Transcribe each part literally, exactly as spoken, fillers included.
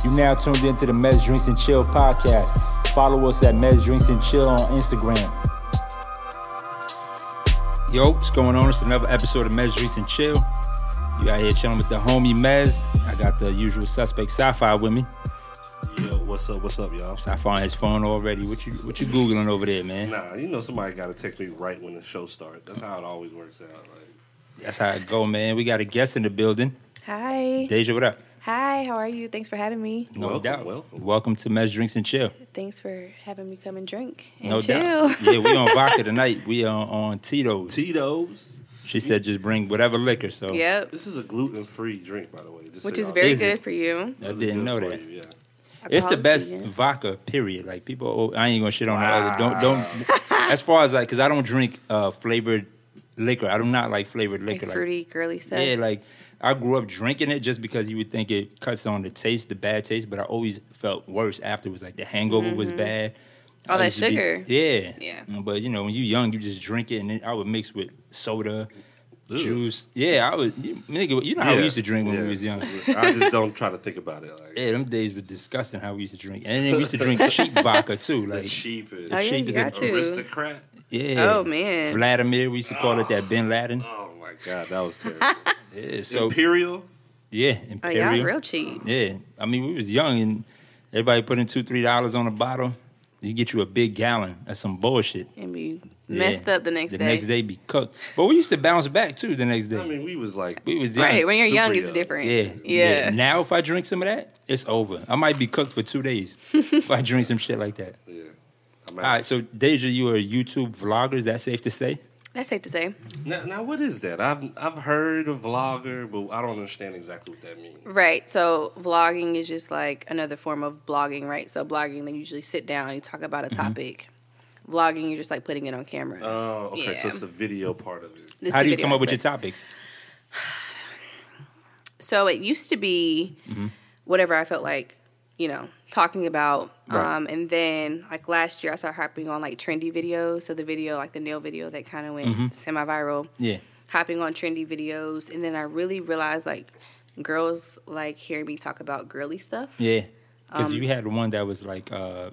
You now tuned into the Mez Drinks and Chill podcast. Follow us at Mez Drinks and Chill on Instagram. Yo, what's going on? It's another episode of Mez Drinks and Chill. You out here chilling with the homie Mez. I got the usual suspect Sci-Fi with me. Yo, what's up? What's up, y'all? Sci-Fi on his phone already. What you what you Googling over there, man? Nah, you know somebody got to text me right when the show starts. That's how it always works out. Like. That's how it go, man. We got a guest in the building. Hi. Deja, what up? Hi, how are you? Thanks for having me. No welcome, doubt. Welcome. Welcome to Mez Drinks and Chill. Thanks for having me come and drink and No chill. doubt. Yeah, we on vodka tonight. We on, on Tito's. Tito's. She said just bring whatever liquor, so. Yep. This is a gluten-free drink, by the way. Just Which so is y'all- very Is good it? for you. I didn't know Good that. for you, yeah. It's the Alcohol's best vegan. vodka, period. Like, people, oh, I ain't gonna shit on the other. Don't, don't, as far as like, because I don't drink uh, flavored liquor. I do not like flavored Like liquor. fruity, girly stuff. Yeah, like, I grew up drinking it just because you would think it cuts on the taste, the bad taste, but I always felt worse afterwards. Like, the hangover was bad. All I that used to be- sugar. yeah. Yeah. But, you know, when you're young, you just drink it, and then I would mix with soda, Ugh. juice. Yeah, I was, you, nigga, you know how we Yeah, used to drink when yeah. we was young. I just don't try to think about it. Like, Yeah, them days were disgusting how we used to drink. And then we used to drink cheap vodka, too. the Like, cheapest. Oh, yeah, cheap you is got a- to. Aristocrat. yeah. Oh, man. Vladimir, we used to call it that Bin Laden. Oh, my God. That was terrible. Yeah, so, Imperial. yeah, Oh, Imperial. y'all real cheap. Yeah, I mean, we was young and everybody put in two, three dollars on a bottle. You get you a big gallon of some bullshit. And be Yeah. messed up the next The day. next day be cooked. But we used to bounce back too the next day. I mean, we was like, we was young. Right, when you're young, super it's young. different. Yeah, Yeah. Now if I drink some of that, it's over. I might be cooked for two days if I drink some shit like that. yeah. I'm All right, so Deja, you are a YouTube vlogger. Is that safe to say? That's safe to say. Now, now, what is that? I've I've heard of vlogger, but I don't understand exactly what that means. Right. So vlogging is just like another form of blogging, right? So blogging, they usually sit down, you talk about a Mm-hmm. topic. Vlogging, you're just like putting it on camera. Oh, okay. So Yeah. it's the video part of it. This How the do you video come up with your aspect. topics? So it used to be Mm-hmm. whatever I felt like, you know, talking about. Right. Um, and then like last year I started hopping on like trendy videos. So the video, like the nail video that kind of went Mm-hmm. semi-viral. Yeah. Hopping on trendy videos. And then I really realized like girls like hearing me talk about girly stuff. Yeah. Because Um, you had one that was like uh,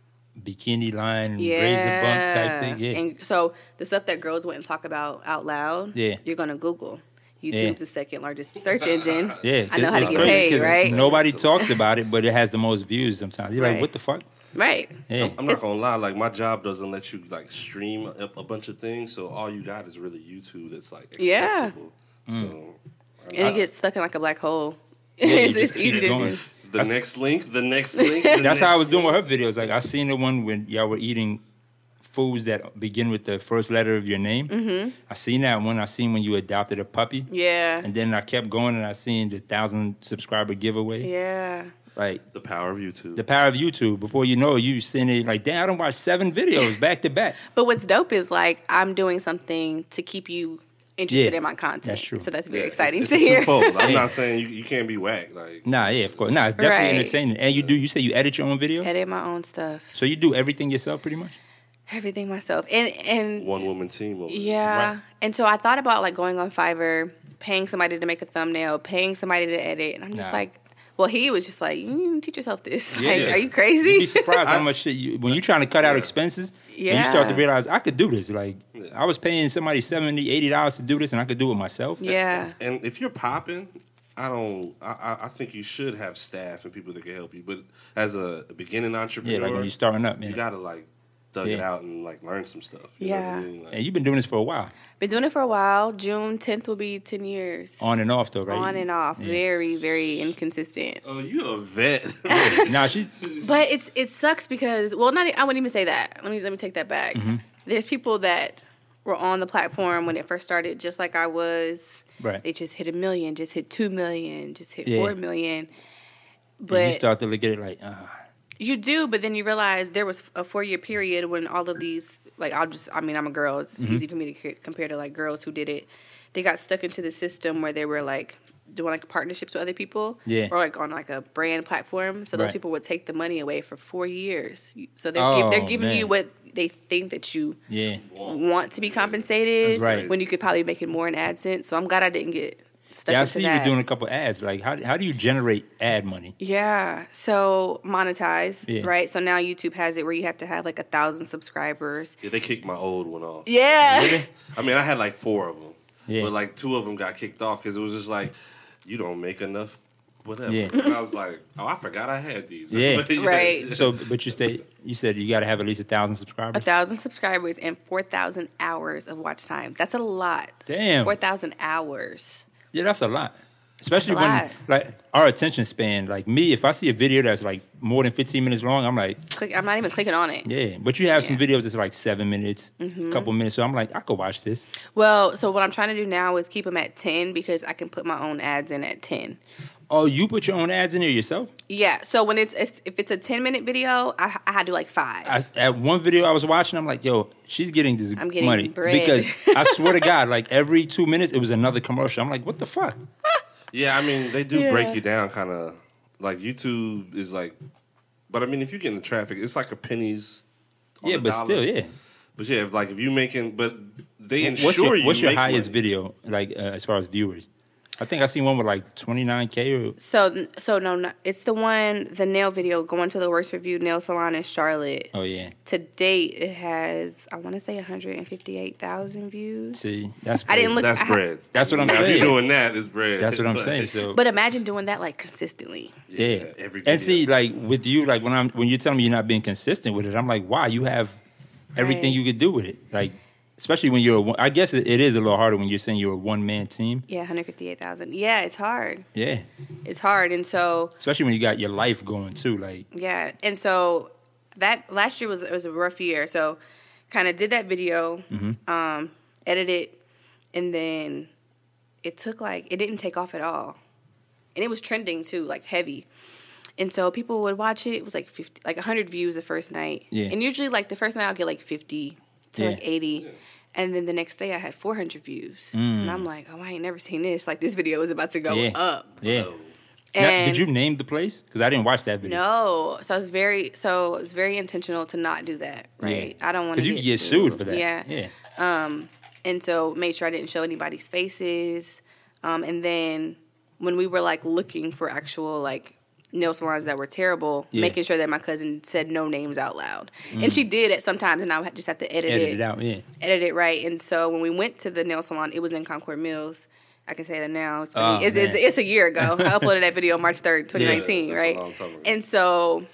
bikini line, Yeah. razor bump type thing. Yeah. And so the stuff that girls wouldn't talk about out loud, Yeah. you're going to Google. YouTube's Yeah. the second largest search engine. Yeah, I know how to it's get crazy paid, 'cause right? Nobody talks about it, but it has the most views sometimes. You're like, Right. what the fuck? Right. Yeah. I'm not gonna lie, like my job doesn't let you like stream a, a bunch of things, so all you got is really YouTube that's like Yeah. accessible. So And you get stuck in like a black hole. Yeah, you it's just it's easy keep to going. do. the next link, the next link. The That's how I next was doing with link. her videos. Like, I seen the one when y'all were eating foods that begin with the first letter of your name. Mm-hmm. I seen that one. I seen when you adopted a puppy. Yeah. And then I kept going and I seen the thousand subscriber giveaway. Yeah. Like, The power of YouTube. the power of YouTube. Before you know it, you seen it like, damn, I don't watch seven videos back to back. But what's dope is like I'm doing something to keep you interested Yeah, in my content. that's true. So that's very Yeah, exciting it's, to it's hear. twofold. I'm Yeah. not saying you, you can't be whack. Like Nah, yeah, of course. Nah, it's definitely Right. entertaining. And you do, you say you edit your own videos? Edit my own stuff. So you do everything yourself pretty much? Everything myself. And and one woman team. Over there. yeah. Right. And so I thought about like going on Fiverr, paying somebody to make a thumbnail, paying somebody to edit. And I'm just Nah. like, well, he was just like, you need to teach yourself this. Yeah. Like, are you You'd be crazy? surprised how I- much shit you, when you're trying to cut out Yeah. expenses, and you Yeah. start to realize I could do this. Like, Yeah. I was paying somebody seventy dollars, eighty dollars to do this, and I could do it myself. Yeah. And if you're popping, I don't. I, I- I think you should have staff and people that can help you. But as a beginning entrepreneur, Yeah, like when you're starting up, man. you gotta like thug it Yeah. out and like learn some stuff. You know what I Yeah. mean? Like, And you've been doing this for a while, Been doing it for a while. June tenth will be ten years. on and off though, right? On and off. Yeah. Very, very inconsistent. oh, you a vet. Now she, But it's it sucks because well, not I wouldn't even say that. Let me let me take that back. Mm-hmm. There's people that were on the platform when it first started, just like I was. right? They just hit a million, just hit two million, just hit Yeah. four million. And But you start to look at it like, uh, you do, but then you realize there was a four year period when all of these, like, I'll just, I mean, I'm a girl. It's Mm-hmm. easy for me to c- compare to like girls who did it. They got stuck into the system where they were like doing like partnerships with other people, Yeah. or like on like a brand platform. So those Right. people would take the money away for four years. So they're Oh, give, they're giving man. you what they think that you yeah, want to be compensated, That's right. when you could probably make it more in AdSense. So I'm glad I didn't get stuck Yeah, I into see you that. were doing a couple ads. Like, how how do you generate ad money? Yeah. So monetize, Yeah. right? So now YouTube has it where you have to have like a thousand subscribers. Yeah, they kicked my old one off. Yeah. I mean, I had like four of them, Yeah. but like two of them got kicked off because it was just like, you don't make enough, whatever. Yeah. And I was like, oh, I forgot I had these. Yeah. Right. So, but you stay. You said you got to have at least a thousand A subscribers. thousand subscribers and four thousand hours of watch time. That's a lot. Damn. Four thousand hours. Yeah, that's a lot. Especially That's a when lot. like our attention span. Like me, if I see a video that's like more than fifteen minutes long, I'm like, Click. I'm not even clicking on it. yeah. But you have some Yeah. videos that's like seven minutes, a couple minutes. So I'm like, I could watch this. Well, so what I'm trying to do now is keep them at ten because I can put my own ads in at ten. Oh, you put your own ads in there yourself? Yeah. So when it's, it's if it's a ten minute video, I, I had to do like five. I, at one video I was watching, I'm like, yo, she's getting this I'm getting money bread. because I swear to God, like every two minutes it was another commercial. I'm like, what the fuck? Yeah, I mean, they do Yeah. break you down kind of. Like, YouTube is like, but I mean, if you get in the traffic, it's like a pennies. on Yeah, the but dollar. still, yeah. But yeah, if, like if you making, but they ensure What's your, you what's your make highest money. video, like uh, as far as viewers? I think I seen one with like twenty-nine K or So so no, no, it's the one the nail video going to the worst reviewed nail salon in Charlotte. oh yeah. To date, it has I want to say one hundred fifty-eight thousand views. See, that's I didn't crazy. look- That's I ha- bread. That's what I'm Now, if saying. you're doing that, it's bread. That's what I'm But- saying. So But imagine doing that like consistently. yeah, every and video. see, like with you, like when I'm when you're telling me you're not being consistent with it, I'm like, wow, you have everything Right. you could do with it. Like, especially when you're, a, one- I guess it, it is a little harder when you're saying you're a one man team. Yeah, one hundred fifty-eight thousand. Yeah, it's hard. Yeah, It's hard, and so especially when you got your life going too. Like, yeah, and so that last year was it was a rough year. So kind of did that video, um, edited, and then it took like it didn't take off at all, and it was trending too, like heavy. And so people would watch it. It was like fifty, like one hundred views the first night. Yeah. And usually, like the first night, I'll get like fifty to Yeah. like eighty. And then the next day, I had four hundred views. And I'm like, oh, I ain't never seen this. Like this video is about to go Mm. yeah, up. yeah. Oh. Now, And did you name the place? Because I didn't watch that video. No, so it's very so it's very intentional to not do that, right? Yeah. I don't want to Because you could get sued for that. Yeah, yeah. Um, and so made sure I didn't show anybody's faces. Um, and then when we were like looking for actual like nail salons that were terrible, Yeah. making sure that my cousin said no names out loud, and she did it sometimes, and I would just have to edit, Edit it, it out. Yeah. edit it right. And so when we went to the nail salon, it was in Concord Mills. I can say that now. It's, Oh, funny. it's, it's, man. it's a year ago. I uploaded that video March third, twenty nineteen, Yeah, that's a right? long time ago. And so,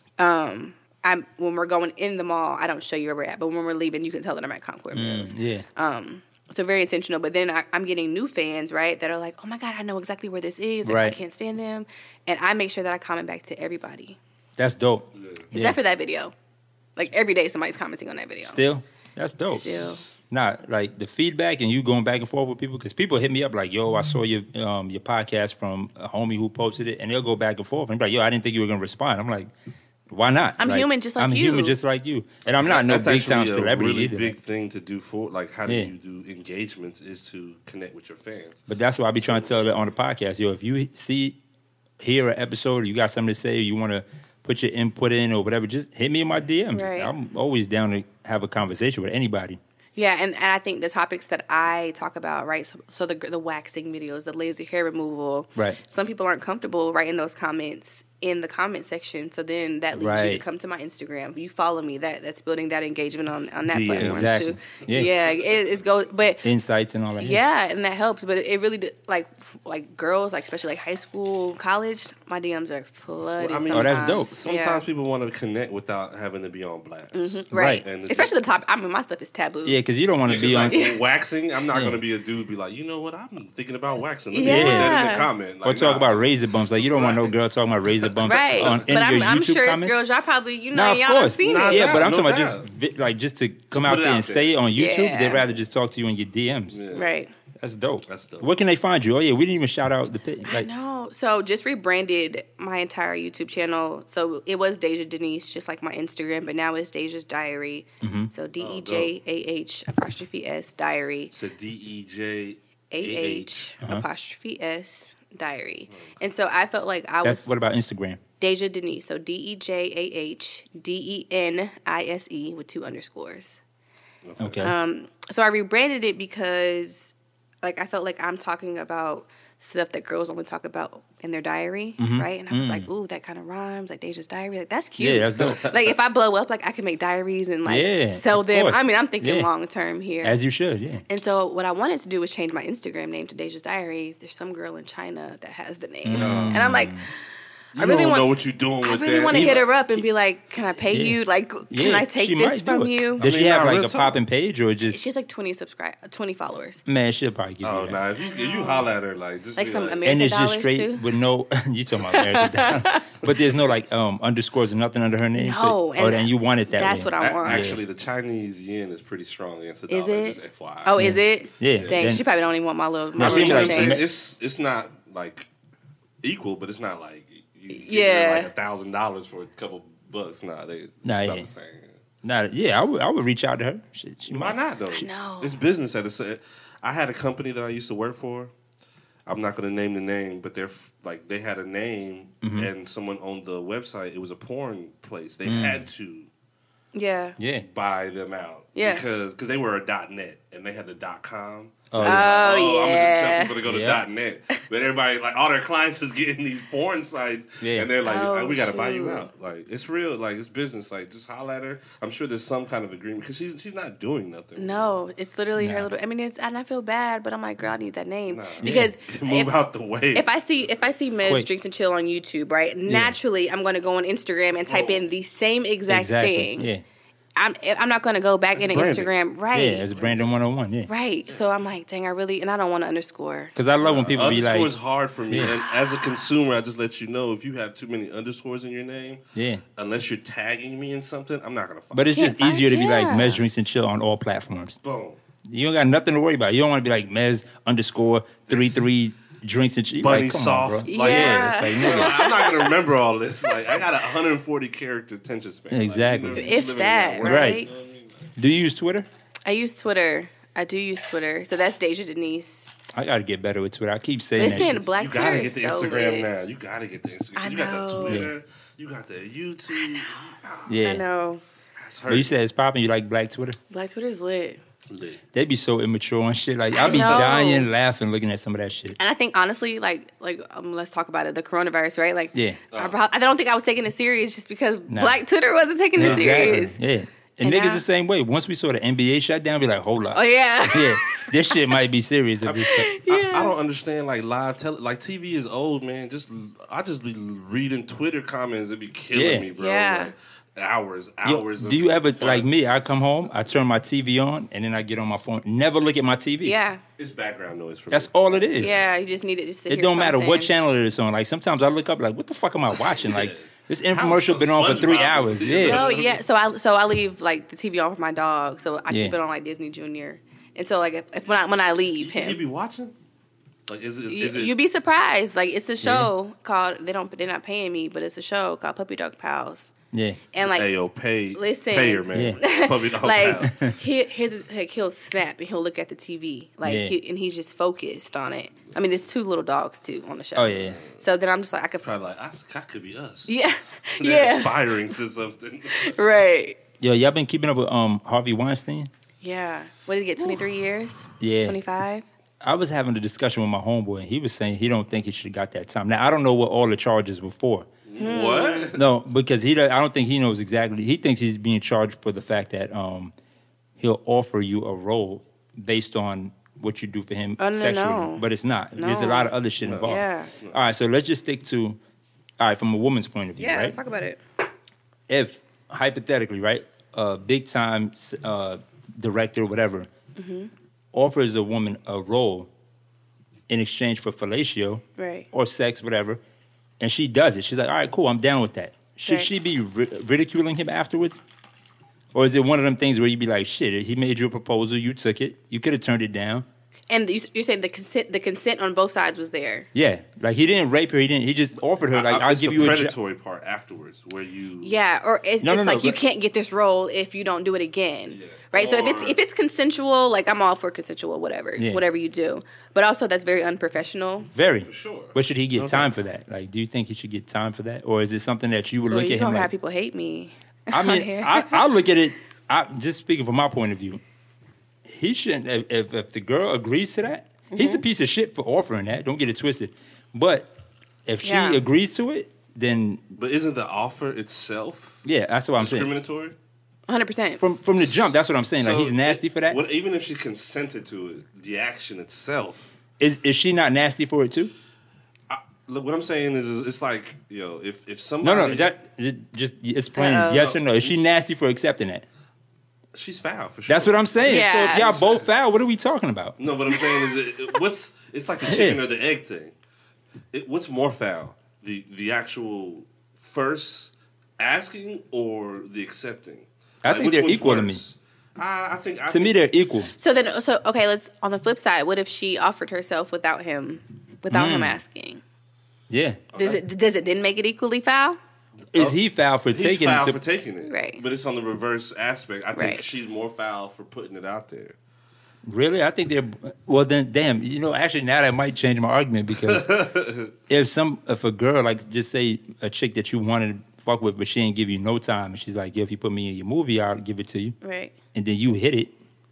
um, I'm when we're going in the mall, I don't show you where we're at, but when we're leaving, you can tell that I'm at Concord Mills. Mm, yeah. Um, so very intentional. But then I, I'm getting new fans, right, that are like, "Oh my God, I know exactly where this is. Like, Right. I can't stand them," and I make sure that I comment back to everybody, That's dope. except Yeah. for that video. Like every day, somebody's commenting on that video. Still, that's dope. Still. Nah, like the feedback and you going back and forth with people, because people hit me up like, yo, I saw your um, your podcast from a homie who posted it, and they'll go back and forth and be like, yo, I didn't think you were gonna respond. I'm like, why not? I'm human just like I'm you. human just like you, and I'm not no That's big time actually a celebrity really either. big thing to do for like how do Yeah. you do engagements is to connect with your fans. But that's why I be trying to tell that on the podcast, yo, if you see, hear an episode, or you got something to say, or you want to put your input in or whatever, just hit me in my D Ms. Right. I'm always down to have a conversation with anybody. Yeah, and, and I think the topics that I talk about, right? So, so the the waxing videos, the laser hair removal. Right. Some people aren't comfortable writing those comments in the comment section, so then that leads you Right. to come to my Instagram. You follow me. That that's building that engagement on on that Yeah, platform exactly. too. Yeah. Yeah, it, it's go, but Insights and all that. yeah, and that helps. But it really d- like like girls, like especially like high school, college. My D Ms are flooded. Well, I mean, Oh, that's sometimes. dope. Sometimes Yeah. people want to connect without having to be on blast. right, Right. And the- especially the top. I mean, my stuff is taboo. Yeah, because you don't want to Yeah, 'cause, be on. like, with waxing, I'm not Yeah. going to be a dude be like, you know what, I'm thinking about waxing. Let me Yeah. put that in the comment. Or Like, talk nah. about razor bumps. Like, you don't want no Right. girl talking about razor bumps Right, on but in I'm, your I'm YouTube sure comments. it's girls. Y'all probably you know No, of y'all done course. seen Nah, it. Yeah, but I'm no talking about doubt. just vi- like just to come To out put it there out and there. say it on YouTube. Yeah. They'd rather just talk to you in your D Ms. Yeah. Right. That's dope. That's dope. Where can they find you? Oh yeah, we didn't even shout out the pit. I Like, know. So just rebranded my entire YouTube channel. So it was Deja Denise, just like my Instagram, but now it's Deja's Diary. Mm-hmm. So D Oh, E J A H apostrophe S Diary. It's a D E J A H Uh-huh. apostrophe S Diary. And so I felt like I that's was what about Instagram? Deja Denise. So D E J A H D E N I S E with two underscores. Okay. Um, so I rebranded it because, like, I felt like I'm talking about stuff that girls only talk about in their diary, Mm-hmm. right? And I was Mm. like, ooh, that kind of rhymes, like Deja's diary. Like, that's cute. Yeah, that's dope. Like, if I blow up, like, I can make diaries and, like, Yeah, sell of them. course. I mean, I'm thinking Yeah. long term here. As you should, yeah. And so what I wanted to do was change my Instagram name to Deja's Diary. There's some girl in China that has the name. And I'm like, You I really don't want, know what you're doing I with really that. want to You- hit her up and be like, can I pay Yeah. you? Like, can Yeah, I take she this might do from it. you? Does I she mean, have nah, like real a talk. popping page or just She's like twenty subscribe, twenty followers. man? She'll probably give Oh, you that. nah, if you, if you holler at her, like, just Like be some like, American And it's just dollars straight too. with no. You talking about American dollar. But there's no like um underscores or nothing under her name. No, so, and oh, then you want it that that's way. what I A- want. Actually, the Chinese yen is pretty strong against the Is dollar. it? Just F Y I. Oh, is it? Yeah, Dang, then- she probably don't even want my little No, my I she mean, little like- it's, change. it's it's not like equal, but it's not like you give Yeah. her like a thousand dollars for a couple bucks. Nah, they Nah, it's not yeah. the same. Nah, yeah, I would I would reach out to her. She, she Why might. not though? know. It's business at a. I had a company that I used to work for. I'm not going to name the name, but they're f- like they had a name, Mm-hmm. and someone owned the website. It was a porn place. They Mm. had to Yeah. Yeah. buy them out. Yeah. Because cause they were a .net and they had the .com. So Oh, they were yeah. like, Oh, I'm gonna just tell yeah. people to go to Yeah. .net. But everybody, like all their clients is getting these porn sites, Yeah. and they're like, Oh, we got to buy you shoot. out. Like it's real, like it's business. Like just holler at her. I'm sure there's some kind of agreement because she's she's not doing nothing. No, it's literally her Nah. little. I mean, it's and I feel bad, but I'm like, girl, I need that name Nah. because Move if, out the way. if I see if I see Miz Wait. Drinks and Chill on YouTube, right? Naturally, I'm going to go on Instagram and type Whoa. in the same exact Exactly. thing. Yeah. I'm I'm not going to go back That's in branding. Instagram, right? Yeah, it's Brandon one oh one. Yeah. Right. So I'm like, dang, I really, and I don't want to underscore. Because I love when people be Underscore like, is hard for me, Yeah. and as a consumer, I just let you know if you have too many underscores in your name, yeah. unless you're tagging me in something, I'm not gonna follow. But it's Can't just find- easier to be like yeah. Mez Drinks and Chill on all platforms. boom. You don't got nothing to worry about. You don't want to be like Mez underscore three three drinks and chill. Bunny Like, come soft. on, bro. Yeah. yeah. It's like, Bro, nigga. I'm not gonna remember all this. Like I got a one hundred forty character attention span. Like, you Exactly. live- you If live in that, world. right? Right. Do you use Twitter? I use Twitter. I do use Twitter. So that's Deja Denise. I got to get better with Twitter. I keep saying that. Listen, shit. Black You Twitter gotta is get the so Instagram lit. now. You gotta get the Instagram. I You got the know. Twitter. You got the YouTube. Yeah. I know. That's But you said it's popping. You like Black Twitter? Black Twitter's lit. lit. They be so immature and shit. Like I I be know. dying laughing looking at some of that shit. And I think honestly, like, like um, let's talk about it. The coronavirus, right? Like, Yeah. I, prob- I don't think I was taking it serious just because Nah. Black Twitter wasn't taking it serious. Yeah. And, And niggas now- the same way. Once we saw the N B A shut down, be like, hold up. Oh yeah, Yeah, this shit might be serious. If it's, I, I don't understand like live tele like T V is old, man. Just I just be reading Twitter comments and be killing Yeah. me, bro. Yeah. Like, hours, Yo, hours. do of you ever fun. like me? I come home, I turn my T V on, and then I get on my phone. Never look at my T V. yeah, It's background noise for That's me. all it is. yeah. You just need it just to It hear don't matter what something. channel it is on. Like sometimes I look up, like, what the fuck am I watching? Like this infomercial How- been on for three SpongeBob. hours. Yeah. Yeah. Oh yeah. So I so I leave like the T V on for my dog. So I keep Yeah. it on like Disney Junior. And so like if, if when I when I leave You him, be watching? Like is it? Is, You, is it you'd be surprised. Like it's a show called they don't they're not paying me, but it's a show called Puppy Dog Pals. Yeah. And like hey, yo, pay, listen. pay her, man. Yeah. Puppy dog like pound. he, his like he'll snap and he'll look at the T V like Yeah. he, and he's just focused on it. I mean, there's two little dogs too on the show. Oh yeah. So then I'm just like I could Probably like I, that could be us. yeah They're yeah aspiring to something. right Yo, y'all been keeping up with um Harvey Weinstein? yeah. What did he get? twenty-three years? Yeah. twenty-five. I was having a discussion with my homeboy, and he was saying he don't think he should have got that time. Now I don't know what all the charges were for. What? No, because he don't- I don't think he knows exactly. He thinks he's being charged for the fact that um he'll offer you a role based on what you do for him Oh, no, sexually, no. but it's not. There's a No. lot of other shit involved. Yeah. All right, so let's just stick to all right from a woman's point of view, Yeah. right? Let's talk about it. If hypothetically, right, a big time uh, director, whatever, Mm-hmm. offers a woman a role in exchange for fellatio Right. or sex, whatever, and she does it, she's like, all right, cool, I'm down with that. Should Right. she be ri- ridiculing him afterwards? Or is it one of them things where you be like, shit, he made you a proposal, you took it, you could have turned it down. And you- you're saying the consent the consent on both sides was there. Yeah, like he didn't rape her, he didn't. He just offered her, like, I- I'll it's give the you a job. predatory part afterwards, where you Yeah, or it, No, it's no, no, like you but- can't get this role if you don't do it again, Yeah. right? so if it's Or- if it's consensual, like I'm all for consensual, whatever, Yeah. whatever you do. But also that's very unprofessional. Very. For sure. But should he get Okay. time for that? Like, do you think he should get time for that, or is it something that you would Well, look you at don't him have like? people hate me. I on mean, here. I, I look at it. I just speaking from my point of view, he shouldn't. If, if if the girl agrees to that, He's a piece of shit for offering that. Don't get it twisted. But if she Yeah. agrees to it, then But isn't the offer itself yeah, that's what I'm saying. discriminatory? one hundred percent. From from the jump, that's what I'm saying. Like So he's nasty it- for that. What, even if she consented to it, the action itself. Is is she not nasty for it too? I, look, what I'm saying is, is it's like, yo, if if No, somebody, no, that it just it's plain Uh-oh. yes or no. Is she nasty for accepting that? she's foul for sure. That's what I'm saying. Yeah. So if y'all both foul, what are we talking about? No, but I'm saying is, it, it- what's it's like the chicken or the egg thing. It, what's more foul, the the actual first asking or the accepting? I Like, think which they're one's equal to me. worse? I, I think I To me, think, they're equal. So then, so okay, let's on the flip side. What if she offered herself without him, without him Mm. asking? Yeah. Does it does it then make it equally foul? Is he foul for he's taking foul it? To, for taking it, Right. But it's on the reverse aspect. I think Right. she's more foul for putting it out there. Really? I think they're well. Then, damn. You know, actually, now that might change my argument because if some, if a girl, like, just say a chick that you wanted to fuck with, but she ain't give you no time, and she's like, "Yeah, if you put me in your movie, I'll give it to you," Right. and then you hit it,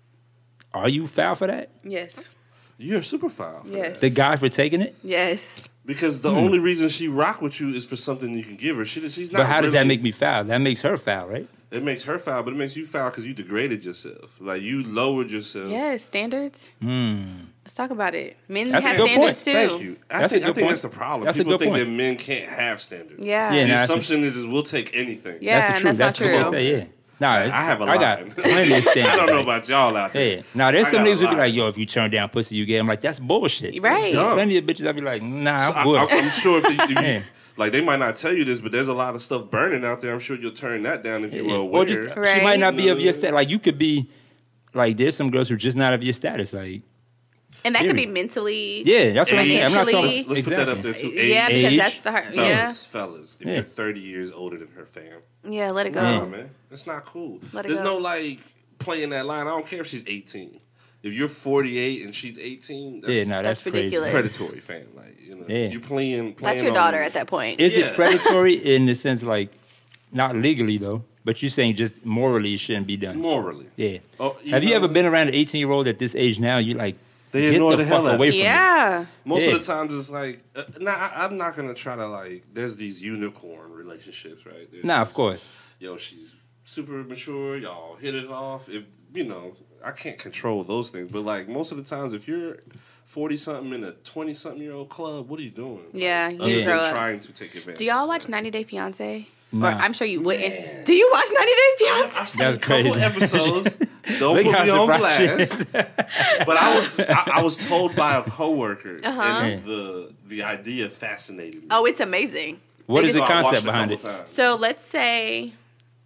are you foul for that? Yes. You're super foul. For Yes. The that. guy for taking it? Yes. Because the Hmm. only reason she rock with you is for something you can give her. She, she's not. But how does that really- make me foul? That makes her foul, right? It makes her foul, but it makes you foul because you degraded yourself. Like you lowered yourself. Yes. Standards. Hmm. Let's talk about it. Men That's a have good standards point. too. Thank you. I That's a think, I good think point. that's the problem. That's a People good think point. that men can't have standards. Yeah. Yeah, The nah, that's a- assumption is, is we'll take anything. Yeah, that's the and truth. that's not what true. they say. Yeah. Nah, it's- I have a I line. got plenty of standards. I don't know like- about y'all out there. Yeah. Now there's I some got a niggas who be lot. like, "Yo, if you turn down pussy, you get." I'm like, "That's bullshit." Right. There's dumb. plenty of bitches. I be like, "Nah, So I'm good." I, am sure if, you, if you, Yeah. like they might not tell you this, but there's a lot of stuff burning out there. I'm sure you'll turn that down if you were Yeah. aware. Or just Right. she might not be of your No. status. Like you could be, like there's some girls who are just not of your status. Like And that could be Period. mentally. yeah, that's what I'm saying. I'm not talking. Financially- Let's put that up Exactly. there too. Age, Yeah, because Age. that's the hard. fellas, Yeah. fellas. If Yeah. you're thirty years older than her, fam, Yeah. Let it go. come on, man, that's not cool. Let it There's go. no like playing that line. I don't care if she's eighteen. If you're forty-eight and she's eighteen, that's Yeah, no, that's, That's crazy. ridiculous. predatory, fam. Like you know, Yeah. you playing. playing That's your on- daughter at that point. Is Yeah. it predatory in the sense like not legally though, but you're saying just morally it shouldn't be done? morally. Yeah. Oh, Have you know, ever been around an eighteen year old at this age now? You like They get ignore the, the hell fuck out away of from me. Yeah. Most Yeah. of the times it's like, uh, nah, I, I'm not gonna try to like. There's these unicorn relationships, right? There's Nah, of this, course. Yo, she's super mature. Y'all hit it off. If you know, I can't control those things, but like most of the times, if you're forty something in a twenty something year old club, what are you doing? Yeah, Like, you other Yeah. grow than up. trying to take advantage. Do y'all of watch that. ninety Day Fiance? Nah. Or I'm sure you wouldn't. Do you watch ninety Day Fiance? I've seen That's a couple crazy. episodes. Don't Look put how me on surprised blast. But I was I, I was told by a coworker, Uh-huh. and the the idea fascinated me. Oh, it's amazing. What They is just- the So I watched concept a behind couple it? times. So let's say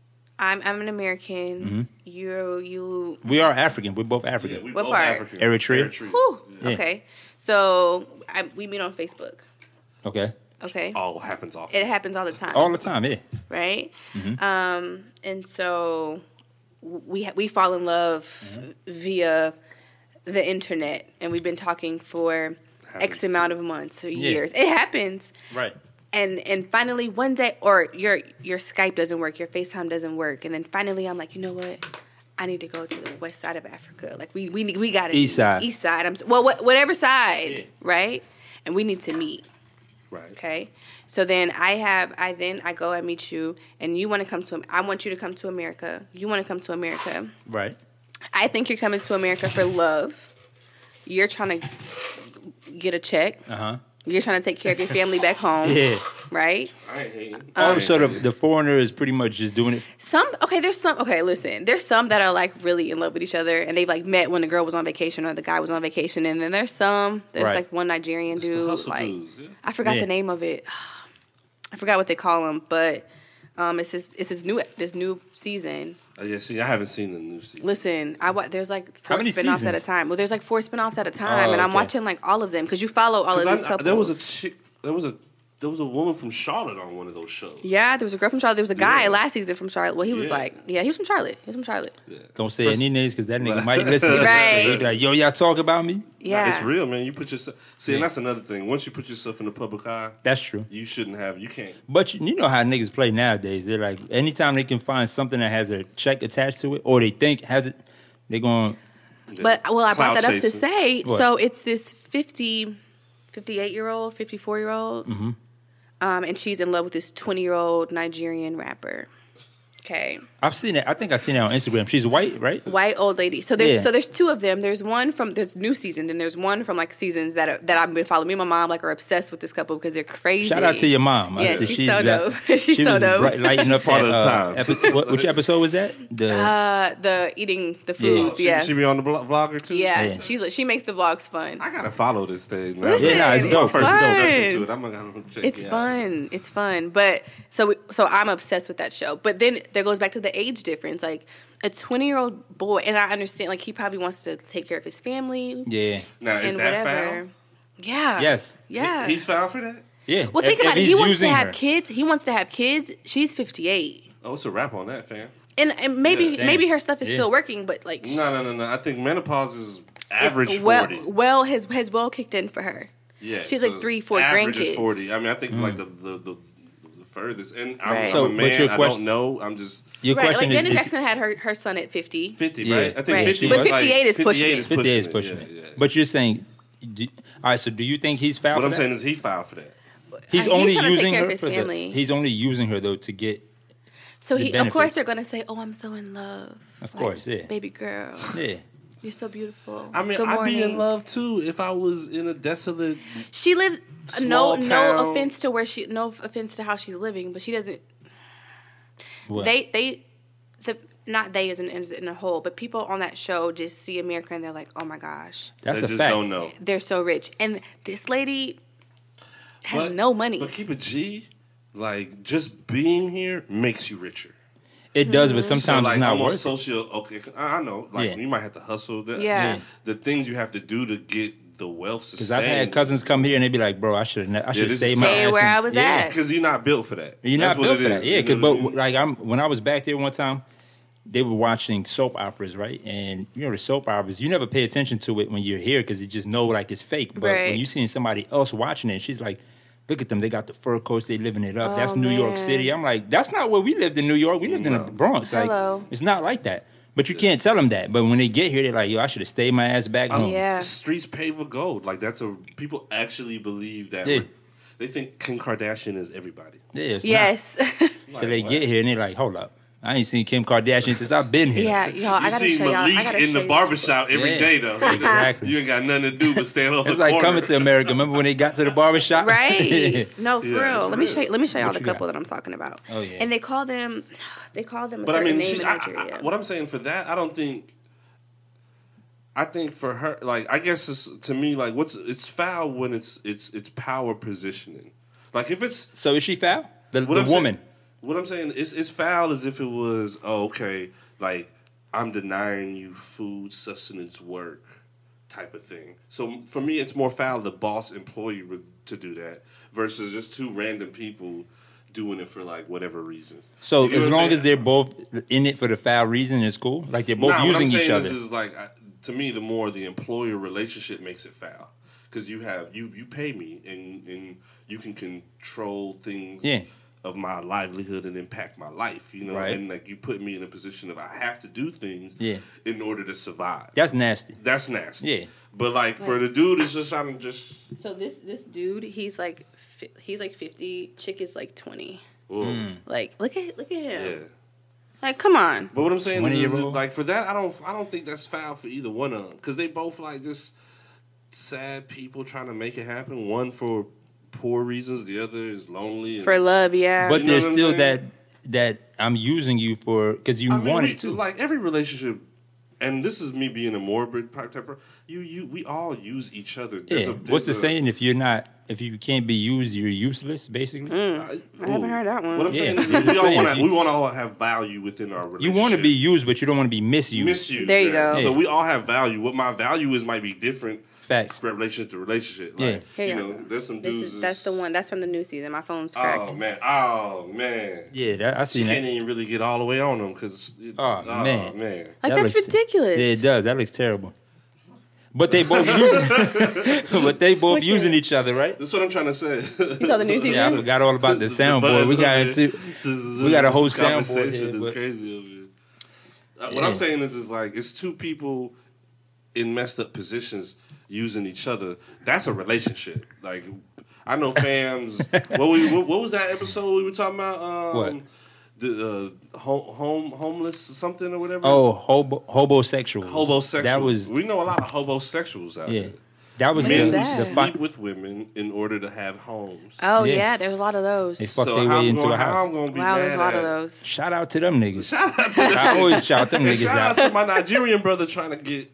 I'm I'm an American. Mm-hmm. You you We are African. We're both Yeah, African. we What both part? African. Eritrea? Whew, Yeah. okay. So I, we meet on Facebook. Okay. Okay. All happens often. It happens all the time. All the time, yeah. right? Mm-hmm. Um, and so we ha- we fall in love Mm-hmm. via the internet, and we've been talking for Happens X amount of months or Yeah. years. It happens, Right. and and finally one day, or your your Skype doesn't work, your FaceTime doesn't work, and then finally I'm like, you know what? I need to go to the west side of Africa. Like we we we got to East side. East side. I'm s- well, what, whatever side, Yeah. right? And we need to meet. right. Okay, so then I have I then I go and meet you, and you want to come to I want you to come to America. You want to come to America. Right. I think you're coming to America for love. You're trying to get a check. Uh huh. You're trying to take care of your family back home, Yeah. right? I ain't hating. Um, I Oh, ain't so the, hating. the foreigner is pretty much just doing it. Some okay, there's some okay. Listen, there's some that are like really in love with each other, and they've like met when the girl was on vacation or the guy was on vacation, and then there's some there's Right. like one Nigerian It's the dude, hustle like dudes, yeah. I forgot Yeah. the name of it. I forgot what they call him, but um, it's this it's this new this new season. Uh, yeah, see, I haven't seen the new season. Listen, I wa- there's like How four many spinoffs at a seasons? time. Well, there's like four spinoffs at a time, Oh, and I'm okay. watching like all of them because you follow all of 'Cause these I- couples. there was a chick. There was a there was a woman from Charlotte on one of those shows. yeah, there was a girl from Charlotte. There was a guy Yeah. last season from Charlotte. Well, he was Yeah. like, yeah, he was from Charlotte. He was from Charlotte. Yeah. Don't say First- any names because that nigga might listen. To Right. He'll be like, yo, y'all talk about me. Yeah, Nah, it's real, man. You put yourself. See, and Yeah. that's another thing. Once you put yourself in the public eye, That's true. you shouldn't have. You can't. But you, you know how niggas play nowadays. They're like, anytime they can find something that has a check attached to it, or they think has it, they're going to But well, I brought Cloud that up to chasing. say, What? so it's this fifty, fifty-eight year old, fifty-four year old, Mm-hmm. um, and she's in love with this twenty year old Nigerian rapper. Okay, I've seen it. I think I've seen it on Instagram. She's white, right? white old lady. So there's Yeah. so there's two of them. There's one from there's new season, and there's one from like seasons that are, that I've been following. Me and my mom like are obsessed with this couple because they're crazy. Shout out to your mom. I Yeah, said she's she's so that- dope. She's she so was dope. bright- lighting up Part that, of the uh, time. epi- what, which episode was that? The Uh, the eating the Yeah. foods. She, Yeah, she be on the blo- vlogger too. yeah. Yeah. She's she makes the vlogs fun. I gotta follow this thing. Man. Listen, Yeah, nah, it's My dope. first fun. introduction to it. I'm gonna check It's it out. fun. It's fun. But so we, so I'm obsessed with that show. But then there goes back to the age difference. Like a twenty year old boy, and I understand. Like he probably wants to take care of his family yeah, Now is and that whatever. foul? Yeah. yes, Yeah. He's foul for that. yeah. well, think If- about if it. he's He wants to using have her. kids. He wants to have kids. She's fifty-eight, Oh, it's a wrap on that, fam. and, and maybe Yeah. maybe her stuff is Yeah. still working, but like No, no, no, no. I think menopause is it's average well, forty. well has has well kicked in for her. Yeah, she's like three, four average grandkids. Is forty. I mean, I think like the the, the the furthest. And I'm, Right. I'm So, a but man. your I question- don't know. I'm just Your Right, question like Janet is, is Jackson had her, her son at fifty. fifty, Yeah. right? I think Right. fifty. But is like, fifty-eight is pushing fifty-eight it. fifty is pushing Yeah, it. yeah. But you're saying, do, all right. So do you think he's foul? What for I'm that? saying is he filed for that. He's He's only trying to take using care of her his for the. family. He's only using her though to get. So the he, of course, benefits. they're gonna say, "Oh, I'm so in love." Of Like, course, yeah. baby girl, Yeah, you're so beautiful. I mean, Good I'd be in morning. love too if I was in a desolate. She lives no Small no town. offense to where she no offense to how she's living, but she doesn't. What? They they the not they as in, as in a whole, but people on that show just see America and they're like, "Oh my gosh, That's they a just fact. don't know. they're so rich," and this lady has But- no money. But keep it G. Like just being here makes you richer. It does, Mm-hmm. but So sometimes like it's not almost worth it. social. Okay, I I know. Like Yeah. you might have to hustle. The, Yeah. The things you have to do to get the wealth Because sustained. I've had cousins come here and they be like, "Bro, I should I should this stay is- my Stay ass where in- I was yeah. at. Because you're not built for that. You're That's not what built it for that. is. Yeah, You cause, know but what I mean? like I'm when I was back there one time, they were watching soap operas, right? And you know the soap operas, you never pay attention to it when you're here because you just know like it's fake. But Right. when you seeing somebody else watching it, she's like, "Look at them, they got the fur coats, they living it up. Oh, That's New York man. City." I'm like, "That's not where we lived in New York. We lived in No. the Bronx. Like Hello. it's not like that." But you can't tell them that. But when they get here, they're like, "Yo, I should have stayed my ass back I'm- home." Yeah. Streets paved with gold. Like that's a people actually believe that. Yeah. They think Kim Kardashian is everybody. Yeah, it's not. Yes. So they Like, get what? here and they're like, "Hold up, I ain't seen Kim Kardashian since I've been here." yeah, y'all. I You gotta see show y'all. I Malik gotta in show the you. barbershop every Yeah. day though. Exactly. You ain't got nothing to do but stand on It's the like corner. coming to America. Remember when they got to the barbershop? Right. No, for Yeah, real. it's Let me real. show you, let me show y'all What the you got? couple that I'm talking about. Oh, yeah. And they call them they call them a But I certain mean, name she, in I, Nigeria. I, what I'm saying for that, I don't think. I think for her, like I guess it's, to me, like what's it's foul when it's it's it's power positioning. Like if it's So is she foul? The, what the I'm woman. Saying, what I'm saying is it's foul as if it was oh, okay, like I'm denying you food, sustenance, work, type of thing. So for me, it's more foul the boss employee would- to do that versus just two random people doing it for like whatever reason. So You get as what I'm long saying? as they're both in it for the foul reason, it's cool. Like they're both Nah, what I'm using each saying other. Is, is like I, to me, the more the employer relationship makes it foul because you have you you pay me and and you can control things Yeah. of my livelihood and impact my life. You know, Right. and like you put me in a position of I have to do things Yeah. in order to survive. That's nasty. That's nasty. Yeah. But like for the dude, it's just trying to just. So this this dude, he's like fi- he's like fifty, chick is like twenty. Ooh, Hmm. Like look at look at Yeah. him. Like come on. But what I'm saying is, is, twenty-year-old. like for that, I don't, I don't think that's foul for either one of them because they both like just sad people trying to make it happen. One for poor reasons, the other is lonely. And, For love, yeah. But You know there's what I'm still saying? that that I'm using you for because you I mean, wanted we- to. Like every relationship, and this is me being a morbid type of you, you, we all use each other. There's yeah. a- What's the there's a- saying? If you're not, if you can't be used, you're useless. Basically, I, I haven't heard that one. What I'm Yeah, saying is, it's the we all same. want If to, you- we want to all have value within our you relationship. want to be used, but you don't want to be misused. misused. There you yeah. go. So Yeah. we all have value. What my value is might be different. Facts. From relationship to relationship. Yeah. Like, Here you you know, go. there's some This dudes. is that's the one. That's from the new season. My phone's cracked. Oh man! Oh man! Yeah, that, I You seen can't that. even really get all the way on them because. Oh, man. man! Like That that's looks- ridiculous. Yeah, it does. That looks terrible. But they both using, but they both Look at using it. each other, right? That's what I'm trying to say. You saw the new season? Yeah, I forgot all about the soundboard. We got into. we got a whole soundboard here, It's but- crazy over here. Uh, what Yeah. I'm saying is, is like it's two people in messed up positions using each other, that's a relationship. Like, I know fams. what, we, what, what was that episode we were talking about? Um, what? The uh, home, home homeless something or whatever. Oh, hobo hobosexuals. Hobosexuals. That was we know a lot of hobosexuals out yeah. there. That was What is the, that? the Sleep fi- with women in order to have homes. Oh Yeah. yeah, there's a lot of those. They fuck so their how way I'm into gonna, a how house. I'm gonna be Wow, mad there's a lot at, of those. Shout out to them niggas. Shout out to them. I always shout them And niggas shout out out. to my Nigerian brother trying to get.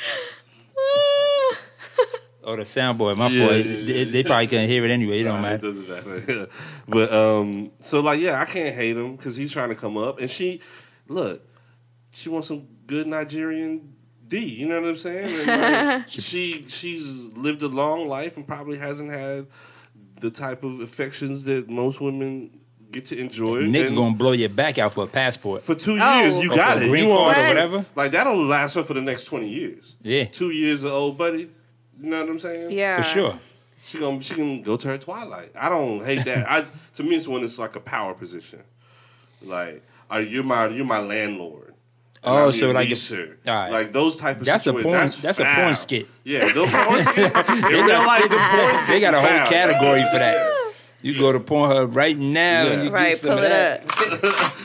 Oh, the soundboard. My Yeah, fault. yeah, They, yeah. they probably couldn't hear it anyway. It don't Nah, it matter. doesn't matter. But um, so like, yeah, I can't hate him because he's trying to come up, and she, look, she wants some good Nigerian D. You know what I'm saying? And like, she she's lived a long life and probably hasn't had the type of affections that most women get to enjoy. Nigga And gonna blow your back out for a passport. for two Oh. years, you Or got for it. a green You want card or What? whatever. like that'll last her for the next twenty years. Yeah, Two years of old buddy. You know what I'm saying? Yeah, for sure. She gonna she can go to her twilight. I don't hate that. I to me it's when it's like a power position. Like, are you my you're my landlord? and Oh, I'm so your like if- leaser. all right. like those type of That's a situations. porn- That's, that's a foul. porn skit. Yeah, those porn skit. In real life, the porn skit. They got a whole category for that. You go to Pornhub right now and you right. get some Pull of it that.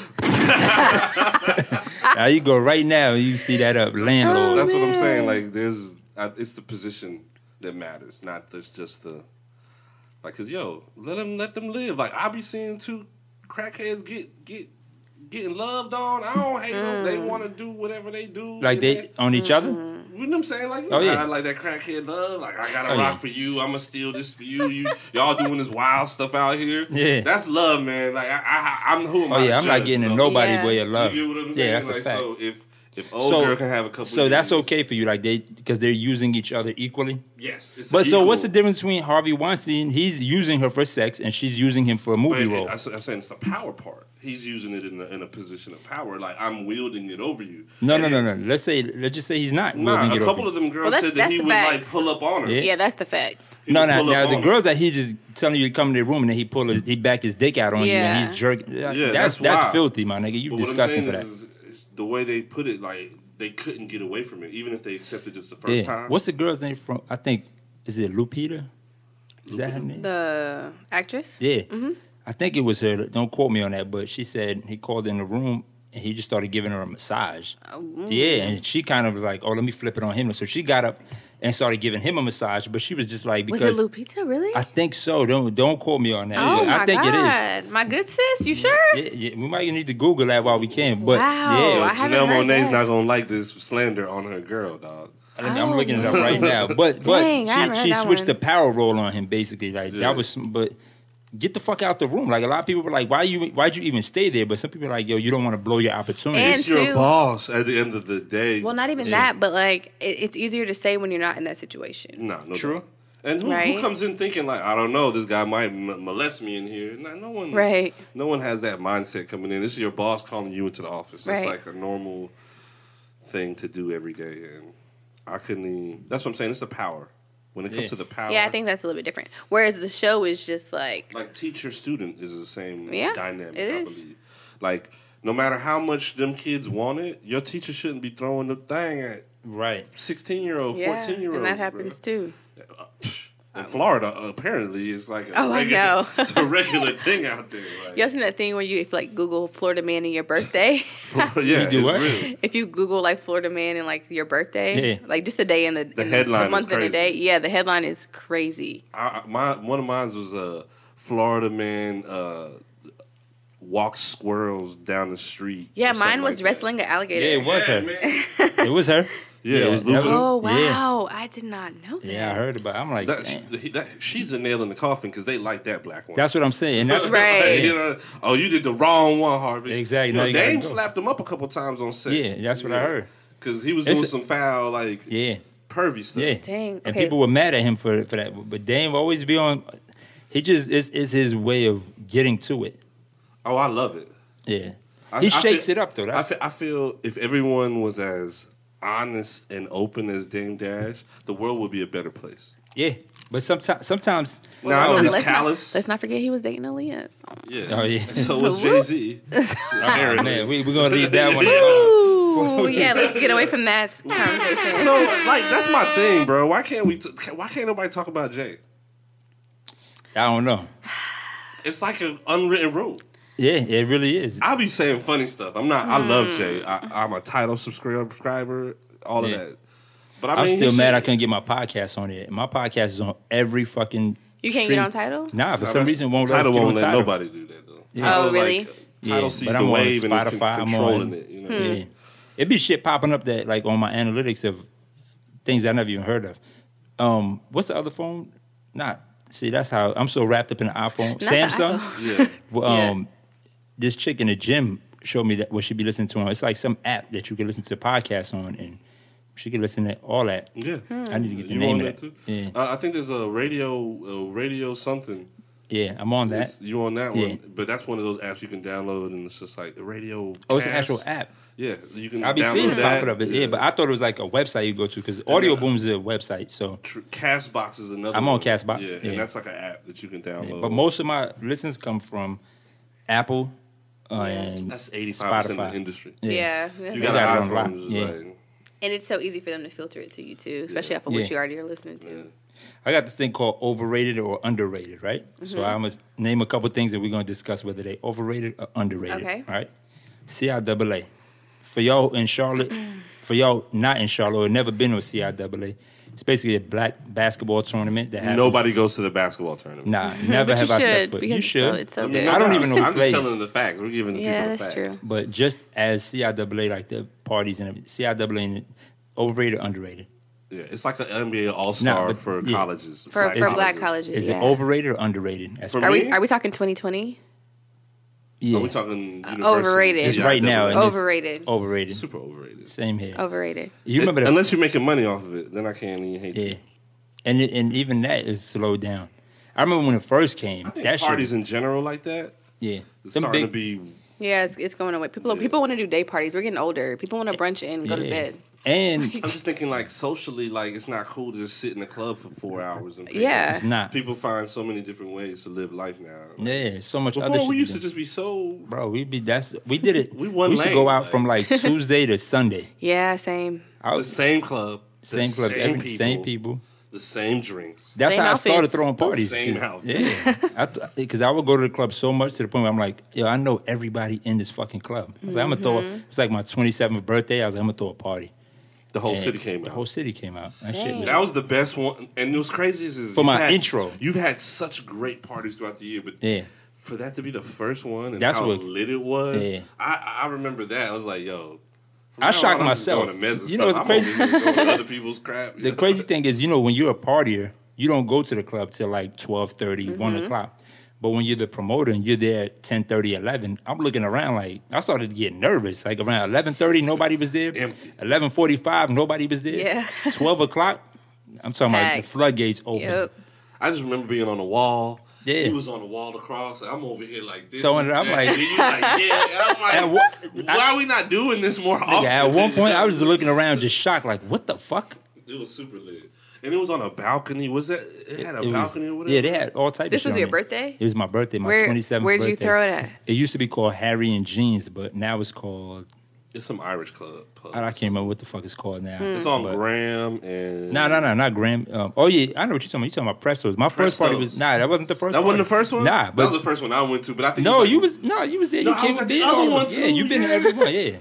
up. Now you go right now and you see that up landlord. That's what I'm man. saying. Like, there's uh, it's the position that matters, not there's just the like. Cause yo, let them let them live. Like I be seeing two crackheads get get getting loved on. I don't hate them. They want to do whatever they do. Like and they on each other. You know what I'm saying? Like, you Oh, know yeah. how, like that crackhead love. Like, I gotta Oh, rock yeah. for you. I'm gonna steal this for you. You y'all doing this wild stuff out here. Yeah. That's love, man. Like, I, I I'm who am Oh I? yeah, to I'm not judge? getting in So, nobody Yeah. way of love. You get what I'm Yeah, saying? that's a Like, fact. so if if old So- girl can have a couple, So that's years, okay for you, like they because they're using each other equally. Yes. It's But so what's the equal. difference between Harvey Weinstein? He's using her for sex, and she's using him for a movie Wait, role. I, I'm saying it's the power part. He's using it in a, in a position of power. Like I'm wielding it over you. No, And no, no, it- no. Let's say, let's just say he's not Nah, wielding a it couple over. of them girls Well, that's- said that that's he the would like facts. pull up on her. Yeah. Yeah, that's the facts. He No, would no, pull now up the on girls that he just telling you to come to the room and then he pull his, he back his dick out on you Yeah. and he's jerking. Yeah, that's that's that's, wild. filthy, my nigga. You But what I'm disgusting saying for that. is, is the way they put it, like they couldn't get away from it, even if they accepted just the first Yeah. time. What's the girl's name from? I think is it Lupita? Is that her name? The actress. Yeah, I think it was her. Don't quote me on that, but she said he called in the room and he just started giving her a massage. Yeah, and she kind of was like, "Oh, let me flip it on him." So she got up and started giving him a massage, but she was just like, Was because it Lupita? Really? I think so. Don't don't quote me on that. oh I my think god, it is. my good sis, you sure? Yeah, yeah, we might need to Google that while we can. But Wow, yeah, I haven't Janelle heard Monáe's that. not gonna like this slander on her girl, dog. I mean, I'm Oh, looking it up right now. But but Dang, I haven't she heard she that switched one. the power role on him basically. Like Yeah. that was some, but get the fuck out the room. Like a lot of people were like, why you why'd you even stay there? But some people are like, yo, you don't want to blow your opportunity. And It's your two- boss at the end of the day. Well, not even Yeah. that, but like it, it's easier to say when you're not in that situation. No, no. True. doubt. And who, Right. who comes in thinking like, I don't know, this guy might m- molest me in here? No, no one. Right. No one has that mindset coming in. This is your boss calling you into the office. That's Right. like a normal thing to do every day, and I couldn't. Even, that's what I'm saying. It's the power. When it comes Yeah. to the power. Yeah, I think that's a little bit different. Whereas the show is just like, like teacher student is the same Yeah, dynamic. it I is. believe. Like no matter how much them kids want it, your teacher shouldn't be throwing the thing at Right. sixteen year old, yeah, fourteen year old. and that happens too. In Florida, apparently, it's like a Oh, I regular, know. it's a regular thing out there. Like, You ever seen that thing where you if like Google Florida man and your birthday? yeah, You do it's what? real. If you Google like Florida man and like your birthday, Yeah. like just the day and the, The and headline is month and the day, crazy. yeah, the headline is crazy. I, I- my one of mine was a uh, Florida man uh, walks squirrels down the street. Yeah, or something mine was like that. wrestling an alligator. Yeah, it was Yeah, her. man. It was her. Yeah, it was that Lupita. Oh Yeah. wow, I did not know that. Yeah, I heard about it. I'm like, That, damn. he- that- she's the nail in the coffin because they like that black one. That's what I'm saying. That's Right. You know, oh, you did the wrong one, Harvey. Exactly. You Now know, you gotta Dame go. slapped him up a couple times on set. Yeah, that's what I heard. Because he was It's doing a- some foul, like, Yeah. pervy stuff. Yeah. Dang, And okay. people were mad at him for for that. But Dame always be on. He just is is his way of getting to it. Oh, I love it. Yeah. I- He I shakes feel- it up though. I That's feel, I feel if everyone was as honest and open as Dame Dash, the world would be a better place. yeah. But sometimes sometimes Now, I know he's let's callous. Not, let's not forget he was dating Aaliyah. So. Yeah. Oh, yeah. And so was Jay Z. oh, man, we we're gonna leave that one alone. Ooh, yeah. Let's get away from that conversation. So, like, that's my thing, bro. Why can't we? T- why can't nobody talk about Jay? I don't know. It's like an unwritten rule. Yeah, it really is. I be saying funny stuff. I'm not. I love Jay. I, I'm a title subscriber. All of Yeah. that. But I mean, I'm he still mad should- I couldn't get my podcast on it. My podcast is on every fucking. You can't stream. get on Tidal? Nah, for Nah, some but reason, it won't Tidal let us get won't on let Tidal. nobody do that though. Yeah. Tidal, Oh, really? Like, Yeah, Tidal sees but the I'm on wave and is Spotify, con- I'm controlling on- it. You Hmm. know. Yeah. It be shit popping up that like on my analytics of things I never even heard of. Um, what's the other phone? Not see. That's how I'm so wrapped up in the iPhone. Not the Samsung. iPhone. Yeah. Well, Yeah. um, this chick in the gym showed me that what she be listening to on. It's like some app that you can listen to podcasts on, and she can listen to all that. Yeah. I need to get the You name on of that that. too? Yeah, Uh, I think there's a radio, a radio something. yeah, I'm on that. It's- you on that Yeah. one? But that's one of those apps you can download, and it's just like the radio. Oh, it's an cast. actual app. Yeah, you can. I be download seeing it that. popping up. Yeah, but I thought it was like a website you go to because Audio Boom is a website. So, Tr- Castbox is another. I'm on one. Castbox, Yeah, yeah. and that's like an app that you can download. yeah. But most of my listens come from Apple uh, and that's eighty-five percent of Spotify. the industry. Yeah. You They got got it an on lock, iPhone, it's yeah. like, And it's so easy for them to filter it to you too, especially off of what Yeah. you already are listening to. yeah. I got this thing called overrated or underrated, right? So I'm gonna name a couple things that we're gonna discuss whether they overrated or underrated. Okay. All right. C I A A. For y'all in Charlotte, for y'all not in Charlotte or never been to a C I A A, it's basically a black basketball tournament that happens. Nobody goes to the basketball tournament. Nah, never But have you I stepped should, foot. because You it's should. so- it's so I mean, good. no I don't doubt. even know who I'm plays. just telling the facts. We're giving the Yeah, people the that's facts. true. But just as C I A A, like the parties and everything, C I A A and overrated or underrated? Yeah, it's like an N B A All Star Nah, but- for yeah. colleges. For, black for black colleges, Is yeah. it overrated or underrated? That's For Are me? we are we talking twenty twenty? yeah. Are we talking university? overrated. Just Yeah, right now. definitely. and it's Overrated. Overrated. Super overrated. Same here. Overrated. You remember the Unless you're making money off of it, then I can't even hate Yeah, you. and it, and even that is slowed down. I remember when it first came. I think that parties shit, in general like that yeah, is them starting big, to be. Yeah, it's, it's going away. People Yeah. people want to do day parties. We're getting older. People want to brunch in and go to yeah. bed. and I'm just thinking like socially, like it's not cool to just sit in the club for four hours and pay. Yeah. it's not. People find so many different ways to live life now. Yeah, so much other Before shit. we to used do. to just be so. bro, we be that's we did it. We one used to lane, go out like- from like Tuesday to Sunday. Yeah, same. I The was same club, the same club, same every, people, same people. the same drinks. That's Same how I started outfits. throwing parties. Same 'cause- outfits. Yeah, because I, would go to the club so much to the point where I'm like, yo, I know everybody in this fucking club. I was like, I'm gonna throw. Mm-hmm. It was like my twenty-seventh birthday. I was like, I'm gonna throw a party. The whole And city came The out. whole city came out. That shit Dang. was That was the best one, and it was crazy. Is, is For you've my had- intro. You've had such great parties throughout the year, but yeah. for that to be the first one and That's how what- lit it was, Yeah. I, I remember that. I was like, yo. from I now shocked on, I'm just myself. going to mess with You know stuff. what's I'm crazy? over here going to other people's crap. The crazy thing is, you know, when you're a partier, you don't go to the club till like twelve thirty, one o'clock. But when you're the promoter and you're there at ten thirty, eleven, I'm looking around like, I started to get nervous. Like around eleven thirty, nobody was there. Empty. eleven forty-five, nobody was there. Yeah. twelve o'clock, I'm talking about Packed. the floodgates open. Yep. I just remember being on the wall. Yeah. He was on the wall across. I'm over here like this. Throwing it, I'm and like- you like, yeah. I'm like, At one- why are we not doing this more often? Nigga, at one point, I was looking around just shocked, like, what the fuck? It was super lit. And it was on a balcony. Was that? It had a It was- balcony or whatever? Yeah, they had all types This of was shit your on there. birthday? It was my birthday, my Where twenty-seventh where'd birthday. you throw it at? It used to be called Harry and Jeans, but now it's called, It's some Irish club. pub. I can't remember what the fuck it's called now. It's on But- Graham and. No, no, no, not Graham. Um, oh yeah, I know what you're talking about. You're talking about Prestos. My first party was Prestos. nah, that wasn't the first. That wasn't the party. first one? Nah, that but was the first one I went to, but I think no, like- you was no, you was there. No, you I came was at there the other all- one, Yeah, too, you've been to yeah. every one. Yeah,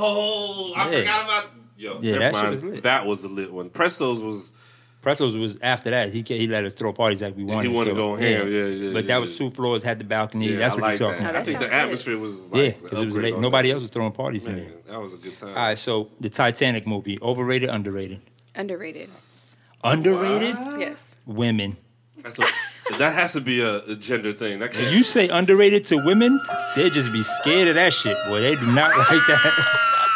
Yo, I Yeah. forgot about. Yo, Yeah, never that shit mind. was lit. That was the lit one. Prestos was. Prestos was after that. He ca- he let us throw parties like we Yeah, wanted. he wanted so, to go ham, yeah, yeah, But yeah, that was yeah. two floors, had the balcony. Yeah, That's I what like you're talking that. about. Oh, I think that the sounds atmosphere was Yeah, like because it was upgrade late. on Nobody that. else was throwing parties in Man, there. that was a good time. All right, so the Titanic movie, overrated, underrated, Underrated. underrated. Yes. Women. That's a, that has to be a, a gender thing. That can't. You say underrated to women, they just be scared of that shit, boy. They do not like that.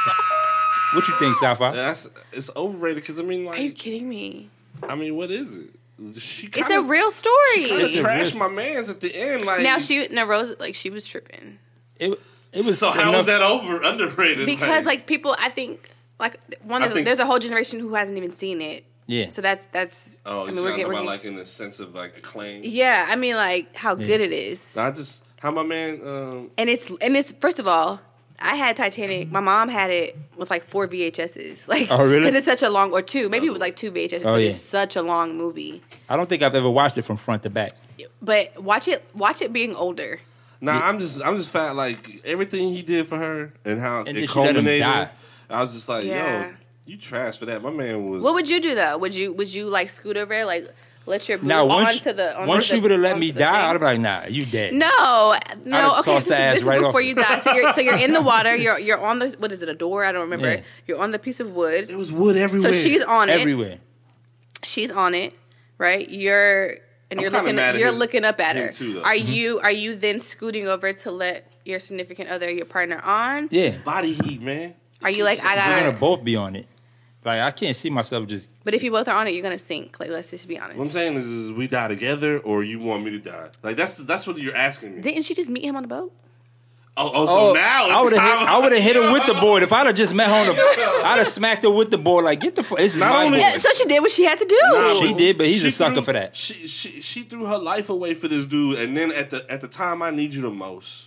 What you think, Safa? That's it's overrated because I mean, Are you like, kidding me? I mean, what is it? She It's kinda, a real She story. kind of It's a trashed real- my man's at the end. Like Now she, now Rose, like she was tripping It, it was So how enough- is that over underrated? because like people, I think like one I of the, think- there's a whole generation who hasn't even seen it. Yeah. So that's that's. oh, I I mean, we're getting, we're about getting like in the sense of like acclaim. yeah. I mean, like how good it is, I just how my man. Um, and it's and it's first of all, I had Titanic. My mom had it with like four V H S's. Like, Oh, really? Because it's such a long, or two. Maybe it was like two V H S's. Oh, but yeah. it's such a long movie. I don't think I've ever watched it from front to back. But watch it. Watch it being older. Nah, I'm just I'm just fat like everything he did for her and how And then it she let him culminated. die. I was just like, Yeah. yo, you trash for that. My man was. What would you do though? Would you would you like scoot over there, like let your boo Now, once, onto the onto once the, she would have let onto me the die, thing? I'd be like, nah, you dead. No, no. I'd Okay, toss this, the ass is, this right is before off. you die. So you're so you're in the water. You're you're on the what is it? A door? I don't remember. Yeah. You're on the piece of wood. There was wood everywhere. So she's on it. Everywhere. She's on it, right? You're and I'm you're kinda looking. mad at You're his- looking up at him her. too, though. Are Mm-hmm. you are you then scooting over to let your significant other, your partner, on? Yeah. body heat, man. Are you like I We're gotta? gonna both be on it. Like I can't see myself just. But if you both are on it, you're gonna sink. Like let's just be honest. What I'm saying is, is we die together, or you want me to die? Like that's that's what you're asking me. Didn't she just meet him on the boat? Oh, oh, so Oh, now I would it's have time. hit. I would have hit her with the board. If I'd have just met her on the, I'd have smacked her with the board. Like get the fuck. This is Not my only- board. Yeah, so she did what she had to do. Nah, She did, but he's she a sucker threw- for that. She she she threw her life away for this dude, and then at the at the time I need you the most,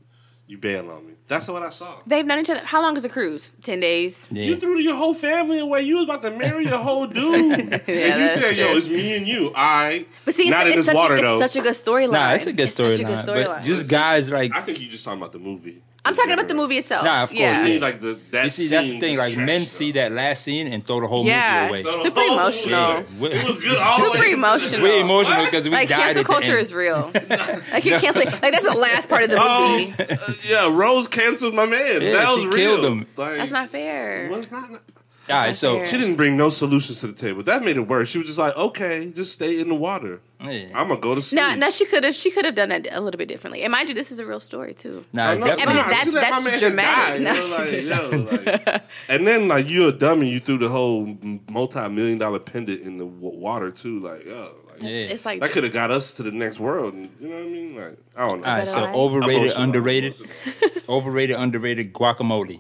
you bail on me. That's what I saw. They've known each other. How long is a cruise? Ten days. Yeah. You threw your whole family away. You was about to marry a whole dude, and you that's said, "Yo, true. it's me and you." All right, But see, not it's, in it's this such water a, though. it's such a good storyline. Nah, it's a good such a good storyline. But storyline. just guys like. I think you just talking about the movie. I'm talking about the movie itself. Nah, of course, Yeah. See, yeah. like the that You see, that's the scene thing. just Like men trashed see up. that last scene and throw the whole Yeah. movie away. The Super whole emotional. movie. It was good all the Super way. emotional. We're emotional What? because we Like died cancel at the culture end. is real. Like you're canceling. Like that's the last part of the Oh, movie. uh, yeah, Rose canceled my man. Yeah, that was she real. killed him. Like, That's not fair. well, it's not- All right, so fair. She didn't bring no solutions to the table. That made it worse. She was just like, okay, just stay in the water. yeah. I'm gonna go to sleep. Now, now she could have. She could have done that a little bit differently. And mind you, this is a real story too. Nah, it's know, definitely. I mean, nah, that's- she let that's my man dramatic. die, you know, like, yo, like- and then like you're a dummy. You threw the whole multi-million dollar pendant in the w- water too. Like, yo, like, Yeah. It's like that could have got us to the next world. And, you know what I mean? Like, I don't know. All right, But so alright. overrated, Emotional, underrated, emotional. overrated, underrated guacamole.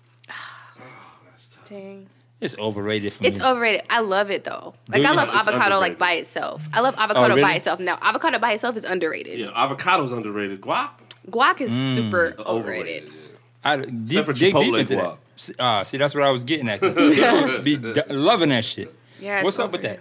dang. It's overrated for It's me. overrated. I love it though. Like Do I you? love It's avocado like underrated. by itself. I love avocado really? by itself. Now avocado by itself is underrated. Yeah, avocado's underrated. Guac Guac is Mm. super overrated. overrated. I dig, Except for dig deep Chipotle into guac. that. See- Ah, see, that's what I was getting at. 'cause People be d- loving that shit. Yeah. What's it's up with over. that?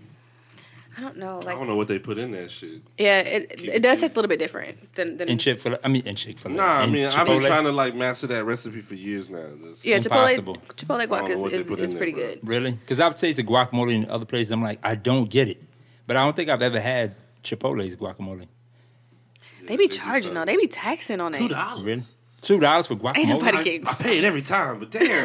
I don't know. I Like don't know what they put in that shit. yeah, it it does taste a little bit different than than In Chick Fil A, I mean, in Chick Fil A. Nah, I In mean, I've been Chipotle? trying to like master that recipe for years now. This- yeah. impossible. Chipotle Chipotle I don't guac know is what they is, put is in pretty there, bro. good. Really? Because I've tasted guacamole in other places. I'm like, I don't get it. But I don't think I've ever had Chipotle's guacamole. They be they do charging something. though. They be taxing on Two it. dollars. Really? Two dollars for guacamole? Ain't nobody I, getting. I pay it every time, but damn,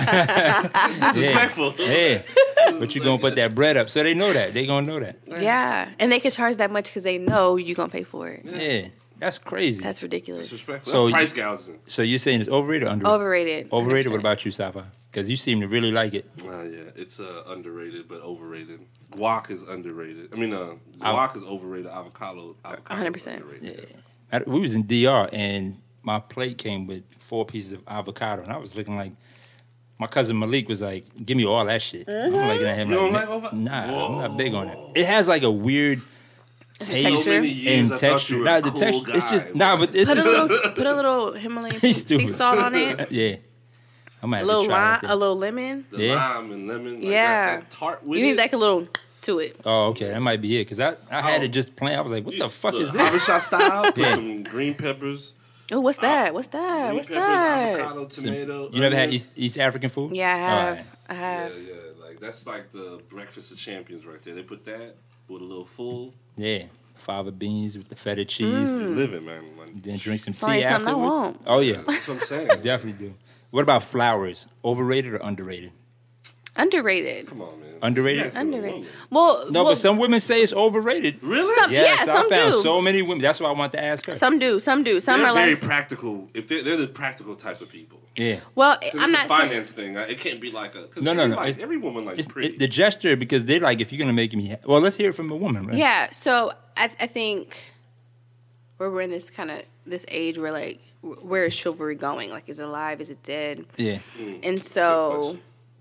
Yeah. disrespectful. Yeah. But you gonna put that bread up, so they know that. They gonna know that. Yeah, and they can charge that much because they know you gonna pay for it. Yeah. That's crazy. That's ridiculous. Disrespectful. So That's price gouging. so you're saying it's overrated or underrated? Overrated. Overrated. What one hundred percent. about you, Safa? Because you seem to really like it. Uh, yeah, it's uh, underrated but overrated. Guac is underrated. I mean, uh, Av- guac is overrated. Avocado, avocado one hundred percent. is underrated. Yeah. I, we was in D R and my plate came with four pieces of avocado, and I was looking like. My cousin Malik was like, "Give me all that shit." I'm looking at him You don't like, like avocado? "Nah, I'm not Whoa. big on it." It has like a weird taste So many years, and I thought texture. you were Nah, a the cool texture. It's guy. just nah, but it's Put a just, little, put a little Himalayan He's sea stupid. salt on it. yeah. I might A have little to try lime, that. a little lemon. The Yeah. lime and lemon. Like Yeah. That, that tart with You need it. like a little to it. Oh, okay, that might be it. Cause I, I had Oh. it just plain. I was like, "What You- the fuck look, is this?" Habesha style. Put Yeah. some green peppers. Oh, what's that? What's that? Green What's peppers, that? avocado, tomato. You never had onions. East, East African food? Yeah, I have. Alright. I Yeah, have. yeah. Like that's like the breakfast of champions right there. They put that with a little full Yeah, fava beans with the feta cheese. Mm. living, man. Like, Then drink some Sorry, tea something I afterwards. want. Oh yeah, that's what I'm saying. definitely do. What about flowers? Overrated or underrated? Underrated. Come on, man. Underrated? Yes, Underrated. woman. Well, No, well, but some women say it's overrated. Really? Some- Yes, yeah, I some found do. so many women. That's why I want to ask her. some do. Some do. Some they're are very like, practical. If they're, they're the practical type of people. yeah. well, 'Cause I'm it's not a saying. finance thing. It can't be like a. 'cause No, no, every, no. Like, It's- every woman likes It's pretty. it, the gesture because they're like, if you're gonna make me, ha- well, let's hear it from a woman, right? Yeah, so I, I think where we're in this kind of this age where like where is chivalry going? Like, is it alive? Is it dead? Yeah. Mm, And that's a good so, question.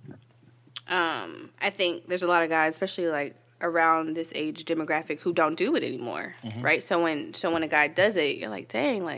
um, I think there's a lot of guys, especially like around this age demographic, who don't do it anymore, Mm-hmm. right? So when so when a guy does it, you're like, dang, like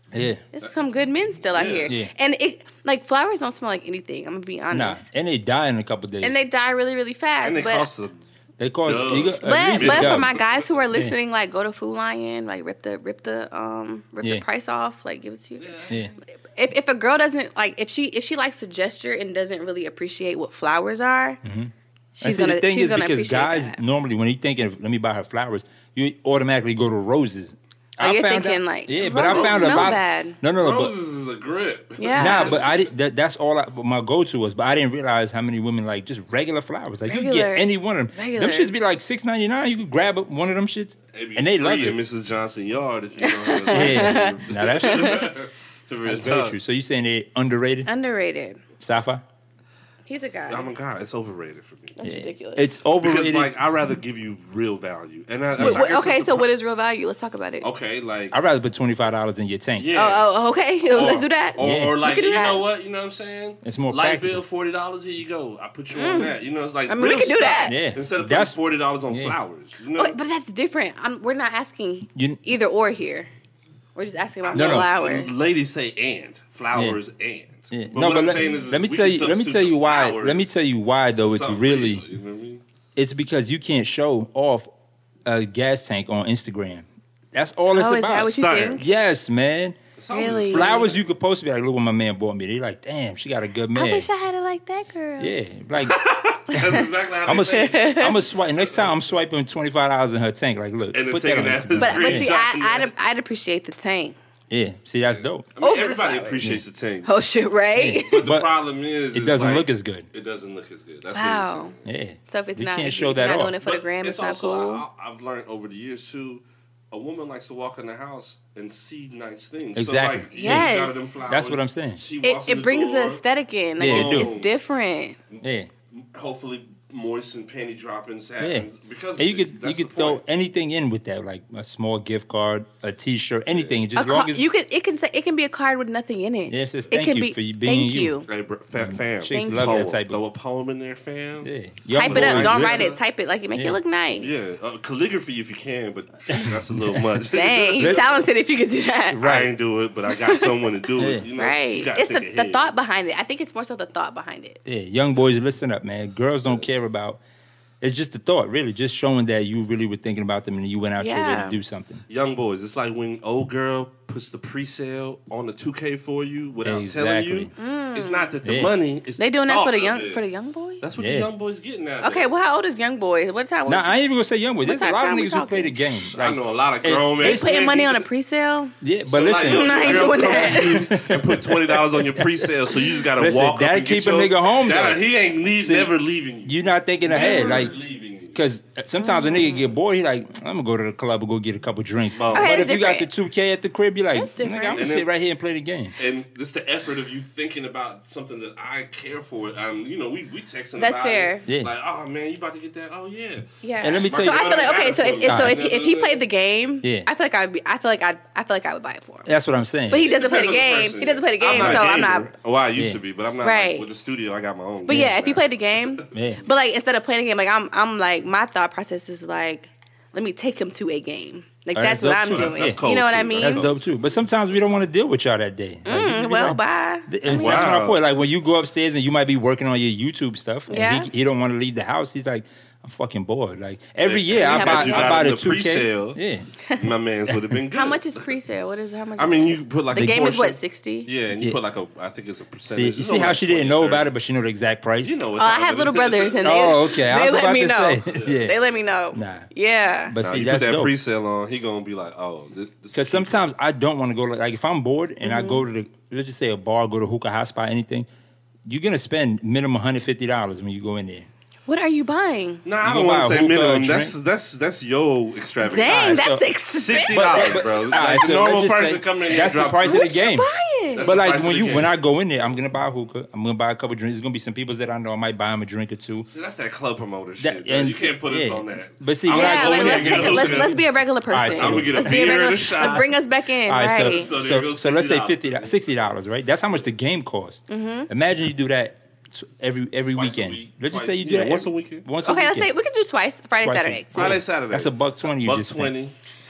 Yeah. There's some good men still out Yeah. here. Yeah. And it like flowers don't smell like anything. I'm gonna be Nah, honest. and they die in a couple days. And they die really, really fast. And they but cost a they call Duh. you got, at but least a but for dub. my guys who are listening, like go to Food Lion, like rip the rip the um rip Yeah. the price off, like give it to you. Yeah. If if a girl doesn't like if she if she likes the gesture and doesn't really appreciate what flowers are, And she's see, gonna the thing she's is gonna because appreciate guys that. normally when you thinking of, let me buy her flowers, you automatically go to roses. Oh, you're found thinking out- like, yeah, but roses I found a smell lot. bad. No, no, no, but Roses is a grip. Yeah. nah, but I did. That, that's all. I, my go to was, but I didn't realize how many women like just regular flowers. Like you Regular. can get any one of them. Regular. Them shits be like six ninety nine. You could grab one of them shits, It'd be and they free love in it. Missus Johnson Yard if you know. Yeah, now that's true. That's That's very true. So you saying they underrated? Underrated. Sci-fi? He's a guy. Oh my god, it's overrated for me. That's ridiculous. It's Because overrated. like I'd rather give you real value, and I, Wait, that's- I wait, guess okay, that's the so pro- what is real value? Let's talk about it. Okay, like I'd rather put twenty five dollars in your tank. yeah. Oh, oh, okay. Let's do that. Or, Yeah. or We like can do you that. know what, you know what I'm saying? It's more light practical. bill forty dollars. Here you go. I put you on that. You know, it's like I mean, we real can do stuff. that. Yeah. Instead of putting That's- forty dollars on yeah. flowers. You know, Okay, but that's different. I'm, we're not asking You- either or here. We're just asking about No, no. flowers. ladies say and flowers and. Yeah. But no, what but I'm let, saying is, is let me we tell can you. Let me substitute tell you the why. flowers Let me tell you why though. It's something really. regular, you know what I mean? It's because you can't show off a gas tank on Instagram. That's all it's Oh, is about. that what you Start. think? Yes, man. It's always Really? the same. Flowers you could post to be like, look what my man bought me. They like, damn, she got a good man. I wish I had it like that, girl. yeah, like That's exactly how I'm they say gonna, it. I'm gonna swipe. Next time I'm swiping twenty five dollars in her tank. Like, look, And then put taking that on that Instagram. But, but see, I, Screenshot. I'd, I'd appreciate the tank. Yeah, see, that's dope. I mean, Over the everybody flowers. appreciates the tank. Oh, shit, right? But the But problem is, It is doesn't like, look as good. It doesn't look as good. That's Wow. what it's saying. Yeah, So if it's you not, can't if show you're that not off. doing it for the But gram, it's, not also, cool. I, I've learned over the years too. A woman likes to walk in the house and see nice things. Exactly. So like, yeah, Yes. she got them flowers. That's what I'm saying. She It, walks in it brings the door, aesthetic in. Like, Yeah, it's, it do. it's different. Yeah, Hopefully, moist and panty droppings yeah. happen because And you of could it. you That's could the throw point. anything in with that, like a small gift card, a T-shirt, anything. Just A as long ca- as you could it can say it can be a card with nothing in it. Yeah, it says it thank can you be for you being thank you. you. Hey, bro, fam, fam. chicks Thank love Poem. that type Throw of. a poem in there, fam. Yeah. Type Young it up. boys Don't listen- write it. Type it. Like make Yeah. it look nice. Yeah, uh, calligraphy if you can, but that's a little much. Dang, you're Listen- talented if you could do that. I ain't do it, but I got someone to do it. Yeah. You know, Right. you gotta It's the, think the ahead. thought behind it. I think it's more so the thought behind it. Yeah, young boys, listen up, man. Girls don't care about. It's just the thought, really, just showing that you really were thinking about them and you went out your way Yeah. to do something. Young boys, it's like when old girl puts the pre-sale on the two K for you without telling you. Exactly. It's not that the Yeah. money. It's They the doing that for thought the of young it. for the young boys. That's what Yeah. the young boys getting at. Okay, well, how old is young boys? What time? Now, I ain't even gonna say young boys. What There's a type lot of time we niggas who play the talking? game. I Like, know a lot of Hey, grown men they putting money on a pre-sale. yeah, but So, like, listen, yo, No, I ain't girl doing come that. to you and put twenty dollars on your pre-sale, so you just gotta Listen, walk up that'll and get keep a your, nigga home, that'll- though. He ain't leave, See, never leaving you. you're not thinking ahead. Never Like, leaving you. because sometimes a nigga get bored. He like, I'm gonna go to the club and go get a couple drinks. Oh. But Okay, if that's you got the different. two K at the crib, you're like, That's nigga, different. I'm gonna And sit then- right here and play the game. And this the effort of you thinking about something that I care for. Um, you know, we we texting That's about fair. it. Yeah. Like, oh man, you about to get that? Oh yeah. Yeah. And let me My tell So you- I feel like okay. So if, if so if he, if he Nah. played the game, Yeah. I feel like I'd be. I feel like I. I feel like I would buy it for him. That's what I'm saying. But he doesn't play the Depends on game. person. He doesn't play the I'm game, not a so I'm gamer. not. Oh, I used Yeah. to be, but I'm not. Right. Like, with the studio, I got my own. But game yeah, if he now. played the game, Yeah. but like instead of playing the game, like I'm, I'm like my thought process is like, let me take him to a game. Like Oh, that's, that's what I'm dope, too. doing. That's cold, you know what too. I mean? That's Mm-hmm. dope too. But sometimes we don't want to deal with y'all that day. Like, you Mm, just be well, like- bye. And that's Wow. my point. Like when you go upstairs and you might be working on your YouTube stuff, and Yeah. he, he don't want to leave the house. He's like, I'm fucking bored. Like every year Yeah, I but buy you I got buy him the the two K. pre-sale. Yeah, my man's would have been good. How much is pre-sale? What is how much? I mean, you put like the a game is what portion. sixty. Yeah, and you Yeah. put like a. I think it's a see, percentage. you It's see how like she didn't know twenty, about it, but she know the exact price. You know what? Oh, I time have it little is. brothers, and they, Oh, okay. I they was let about me to know. say, yeah. They let me know. Nah. Yeah. But Nah, see, you put that's that dope. pre-sale on, he gonna be like, oh, this. this Because is sometimes I don't want to go. Like if I'm bored and I Mm-hmm. go to the let's just say a bar, go to hookah hot spot, anything, you're gonna spend minimum one hundred fifty dollars when you go in there. What are you buying? Nah, I You don't gonna want buy to a say hookah, minimum. a That's drink? that's that's your extravagant. Dang, Alright, that's so- expensive. Sixty But- dollars, but- bro. alright, Like, so the normal let's just person say come in here that's and drop the price of the What you game. buying? That's But the like price when of you the when game. I go in there, I'm gonna buy a hookah. I'm gonna buy a couple drinks. There's gonna be some people that I know I might buy them a drink or two. See, that's that club promoter That- shit. bro. and- You can't put us yeah. on that. But see, I'm when I Yeah, go like in there, let's get take a a, let's hookah. let's be a regular person. Alright, so I'm gonna get a let's beer be a and a regular. shot. Let's bring us back in, All right, right? so, So there so, goes so let's say sixty dollars. fifty, sixty dollars, right? That's how much the game costs. Mm-hmm. Imagine you do that t- every every Twice a weekend. week. Let's just Twice- say you do yeah, that once every- a weekend. Once a Okay, let's say weekend. we could do twice, Friday, Twice a- Saturday. yeah. Friday, Saturday. That's a buck twenty. You Buck just spent. twenty.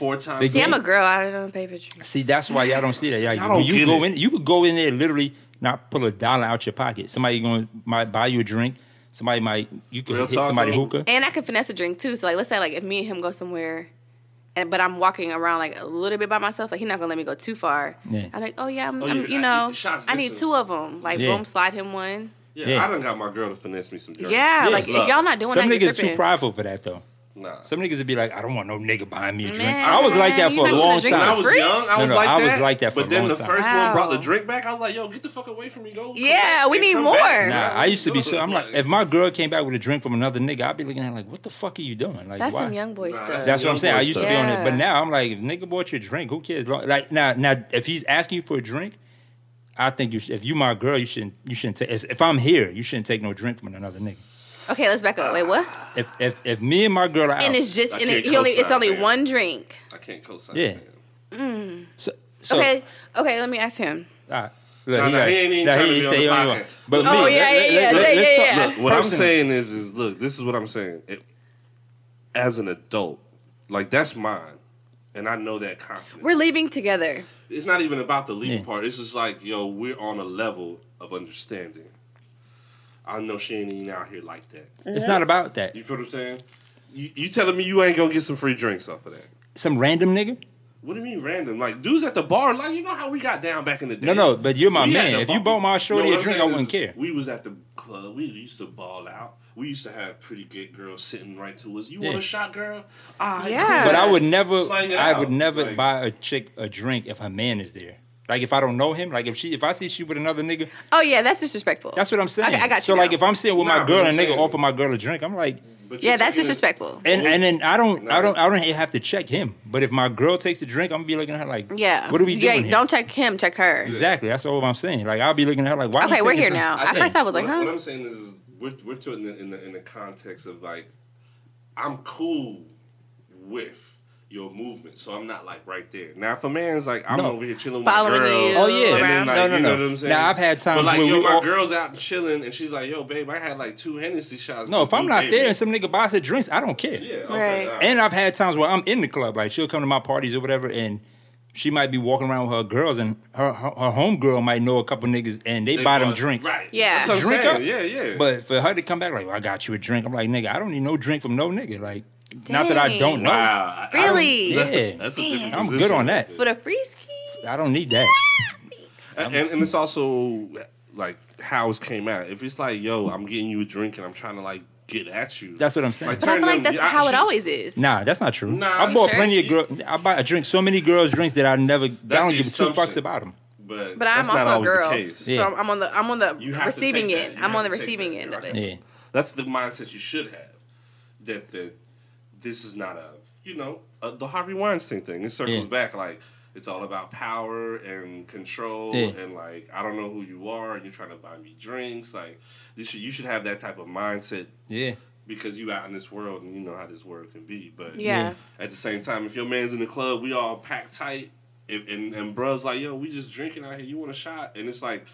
four times. They See, go- I'm a girl. I don't pay for drinks. See, that's why y'all don't see that. Like, Y'all when don't you get go it. in, you could go in there literally not pull a dollar out your pocket. Somebody going might buy you a drink. Somebody might you could Real hit talk, somebody though. hookah. And I can finesse a drink too. So like, let's say like if me and him go somewhere, and but I'm walking around like a little bit by myself, like he's not gonna let me go too far. Yeah. I'm like, oh yeah, I'm, Oh, I'm yeah, you I- know, shots I need distance. two of them. Like Yeah. boom, slide him one. Yeah, Yeah. I done got my girl to finesse me some drinks. Yeah, Yeah. like Love. if y'all not doing Some that, you're niggas too tripping. prideful for that though. Nah. Some niggas would be like, I don't want no nigga buying me a drink. Man, I was like that you for a not gonna long drink When I time. was free? young, I No, was no, like I was that. like that for But a then long the time. first Wow. one brought the drink back. I was like, yo, get the fuck away from me. Go. come Yeah, back we and need come more. back. Nah, I used to be so. I'm like, if my girl came back with a drink from another nigga, I'd be looking at her like, what the fuck are you doing? Like, That's why? some young boy Nah, stuff. that's That's what I'm young saying. boy I used to stuff. be on it, but Yeah. now I'm like, if nigga bought you a drink, who cares? Like now, now if he's asking you for a drink, I think you should, if you my girl, you shouldn't you shouldn't take. If I'm here, you shouldn't take no drink from another nigga. Okay, let's back up. Wait, what? If if if me and my girl are out, And it's just I and can't it, he only it's co-sign, only man. one drink. I can't co-sign. Yeah. that. so, so, Okay, okay. Let me ask him. all right. Look, No, he no, like- he ain't even nah, trying he to ain't be say on he the don't even- podcast. But Oh, me, yeah, let- yeah, let- yeah, let- yeah, let's yeah, talk- yeah. Look, what I'm personally. saying is, is look, this is what I'm saying. It, as an adult, like that's mine, and I know that confidence. We're leaving together. It's not even about the leaving Yeah. part. It's just like, yo, we're on a level of understanding. I know she ain't even out here like that. It's not about that. You feel what I'm saying? You, you telling me you ain't gonna get some free drinks off of that? Some random nigga. What do you mean random? Like dudes at the bar, like you know how we got down back in the day. No, no, but you're my We at man. the If bar- you bought my shorty No, a what drink, I'm I saying wouldn't is care. We was at the club. We used to ball out. We used to have pretty good girls sitting right to us. You Yeah. want a shot, girl? Ah, Yeah. But I would never, Slang it I out. would never Like- buy a chick a drink if her man is there. Like if I don't know him, like if she, if I see she with another nigga, Oh yeah, that's disrespectful. that's what I'm saying. I, I got you. So like now. if I'm sitting with Nah, my but girl I'm and a nigga saying- offer my girl a drink, I'm like, But yeah, you're that's taking it- disrespectful. and and then I don't, I Nah. don't, I don't have to check him. But if my girl takes a drink, I'm gonna be looking at her like, Yeah. what are we yeah, doing here? Don't check him, check her. Exactly. That's all I'm saying. Like I'll be looking at her like, why? Okay, you we're taking here a drink? now. I At think- first I was like, what, huh? What I'm saying is, is we're we're talking in the in the context of like, I'm cool with your movement, so I'm not like right there. Now, if a man's like, I'm No. over here chilling with Following my girl, you Oh, yeah. and then around. like, No, no, you know no. what I'm saying? Now, I've had times but like, where yo, we my all- girl's out chilling, and she's like, yo, babe, I had like two Hennessy shots. No, if I'm You not gave there me. and some nigga buys her drinks, I don't care. yeah, okay, Right. all right. And I've had times where I'm in the club, like she'll come to my parties or whatever, and she might be walking around with her girls, and her her, her homegirl might know a couple niggas, and they, They buy them bought- drinks. Right. Yeah. That's what I'm Drink saying. up. Yeah, yeah. But for her to come back like, well, I got you a drink, I'm like, nigga, I don't need no drink from no nigga. Like, not that I don't know. wow. I- I Really? don't- Yeah. That's a different I'm position. good on that. But a free ski? I don't need that. And, and, and it's also like how it came out. If it's like, yo, I'm getting you a drink and I'm trying to like get at you. That's what I'm saying. Like, But I turn feel like them- that's I- how it she- always is. Nah, that's not true. Nah, I bought sure? plenty of girls. I buy I drink so many girls drinks that I never. I That's don't the give two fucks assumption. about them. But, But I'm that's not also a always the girl, case. Yeah. so I'm, I'm on the I'm on the You have to receiving take end. that. You I'm on the have to take receiving that. end of Right. it. Yeah. That's the mindset you should have. That that this is not a you know a, the Harvey Weinstein thing. It circles Yeah. back like it's all about power and control Yeah. and like I don't know who you are and you're trying to buy me drinks. Like this should, you should have that type of mindset Yeah. because you out in this world and you know how this world can be. But Yeah. at the same time, if your man's in the club, we all packed tight, and and, and bruh's like, yo, we just drinking out here. You want a shot? And it's like,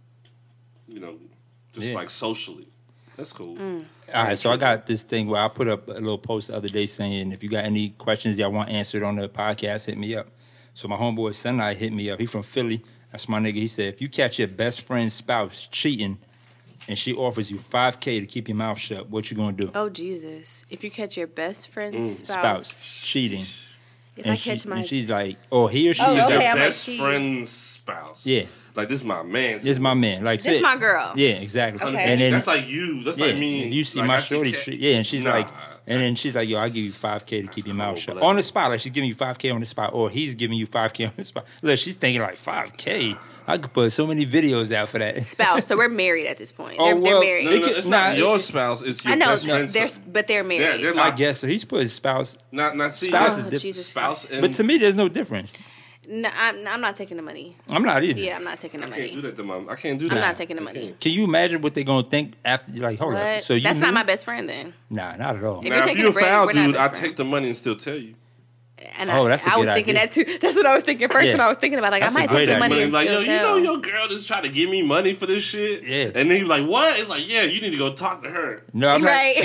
you know, just Yeah. like socially. That's cool. Mm. All right, so I got this thing where I put up a little post the other day saying if you got any questions y'all want answered on the podcast, hit me up. So my homeboy Sunlight hit me up. He from Philly. That's my nigga. He said if you catch your best friend's spouse cheating and she offers you five K to keep your mouth shut, what you gonna do? Oh Jesus! If you catch your best friend's Mm. spouse, Spouse cheating. if and I she- catch my, and she's like, or he or she Oh, is Your okay, like, I might best cheat. friend's spouse. yeah, Like this, is my man. this is my man. Like, this sit. my girl. Yeah, exactly. Okay. And then that's like you. That's yeah, like me. if you see like, my I see shorty, Kat- treat- yeah, and she's Nah. like, and then she's like, yo, I'll give you five K to keep your mouth cold, shut but on like- the spot. Like she's giving you five K on the spot, or he's giving you five K on the spot. Look, she's thinking like five K. I could put so many videos out for that. Spouse. So we're married at this point. Oh, they're, well, they're married. No, no, It no, could- it's nah, not your it- spouse. It's your I know, best friend's they're, spouse. but they're Yeah, married. they're I like, guess so. He's put his spouse, not not see Spouse that's is different. Jesus spouse. And but to me, there's no difference. No, I'm, I'm not taking the money. I'm not either. Yeah, I'm not taking the I can't do money. that to mom. I can't do that. I'm not taking the I money. can't. Can you imagine what they're gonna think after? Like, hold up. What? So you That's knew? not my best friend then. Nah, not at all. If Now, you're if taking you're a a break, foul we're not dude, best I friends. take the money and still tell you. And Oh, I, that's a I was good thinking idea. that too. That's what I was thinking first Yeah. when I was thinking about like That's I a might great take the money idea. and like, still yo, you tell. know your girl just trying to give me money for this shit. Yeah. And then you're like, what? It's like, yeah, you need to go talk to her. No, I'm Right.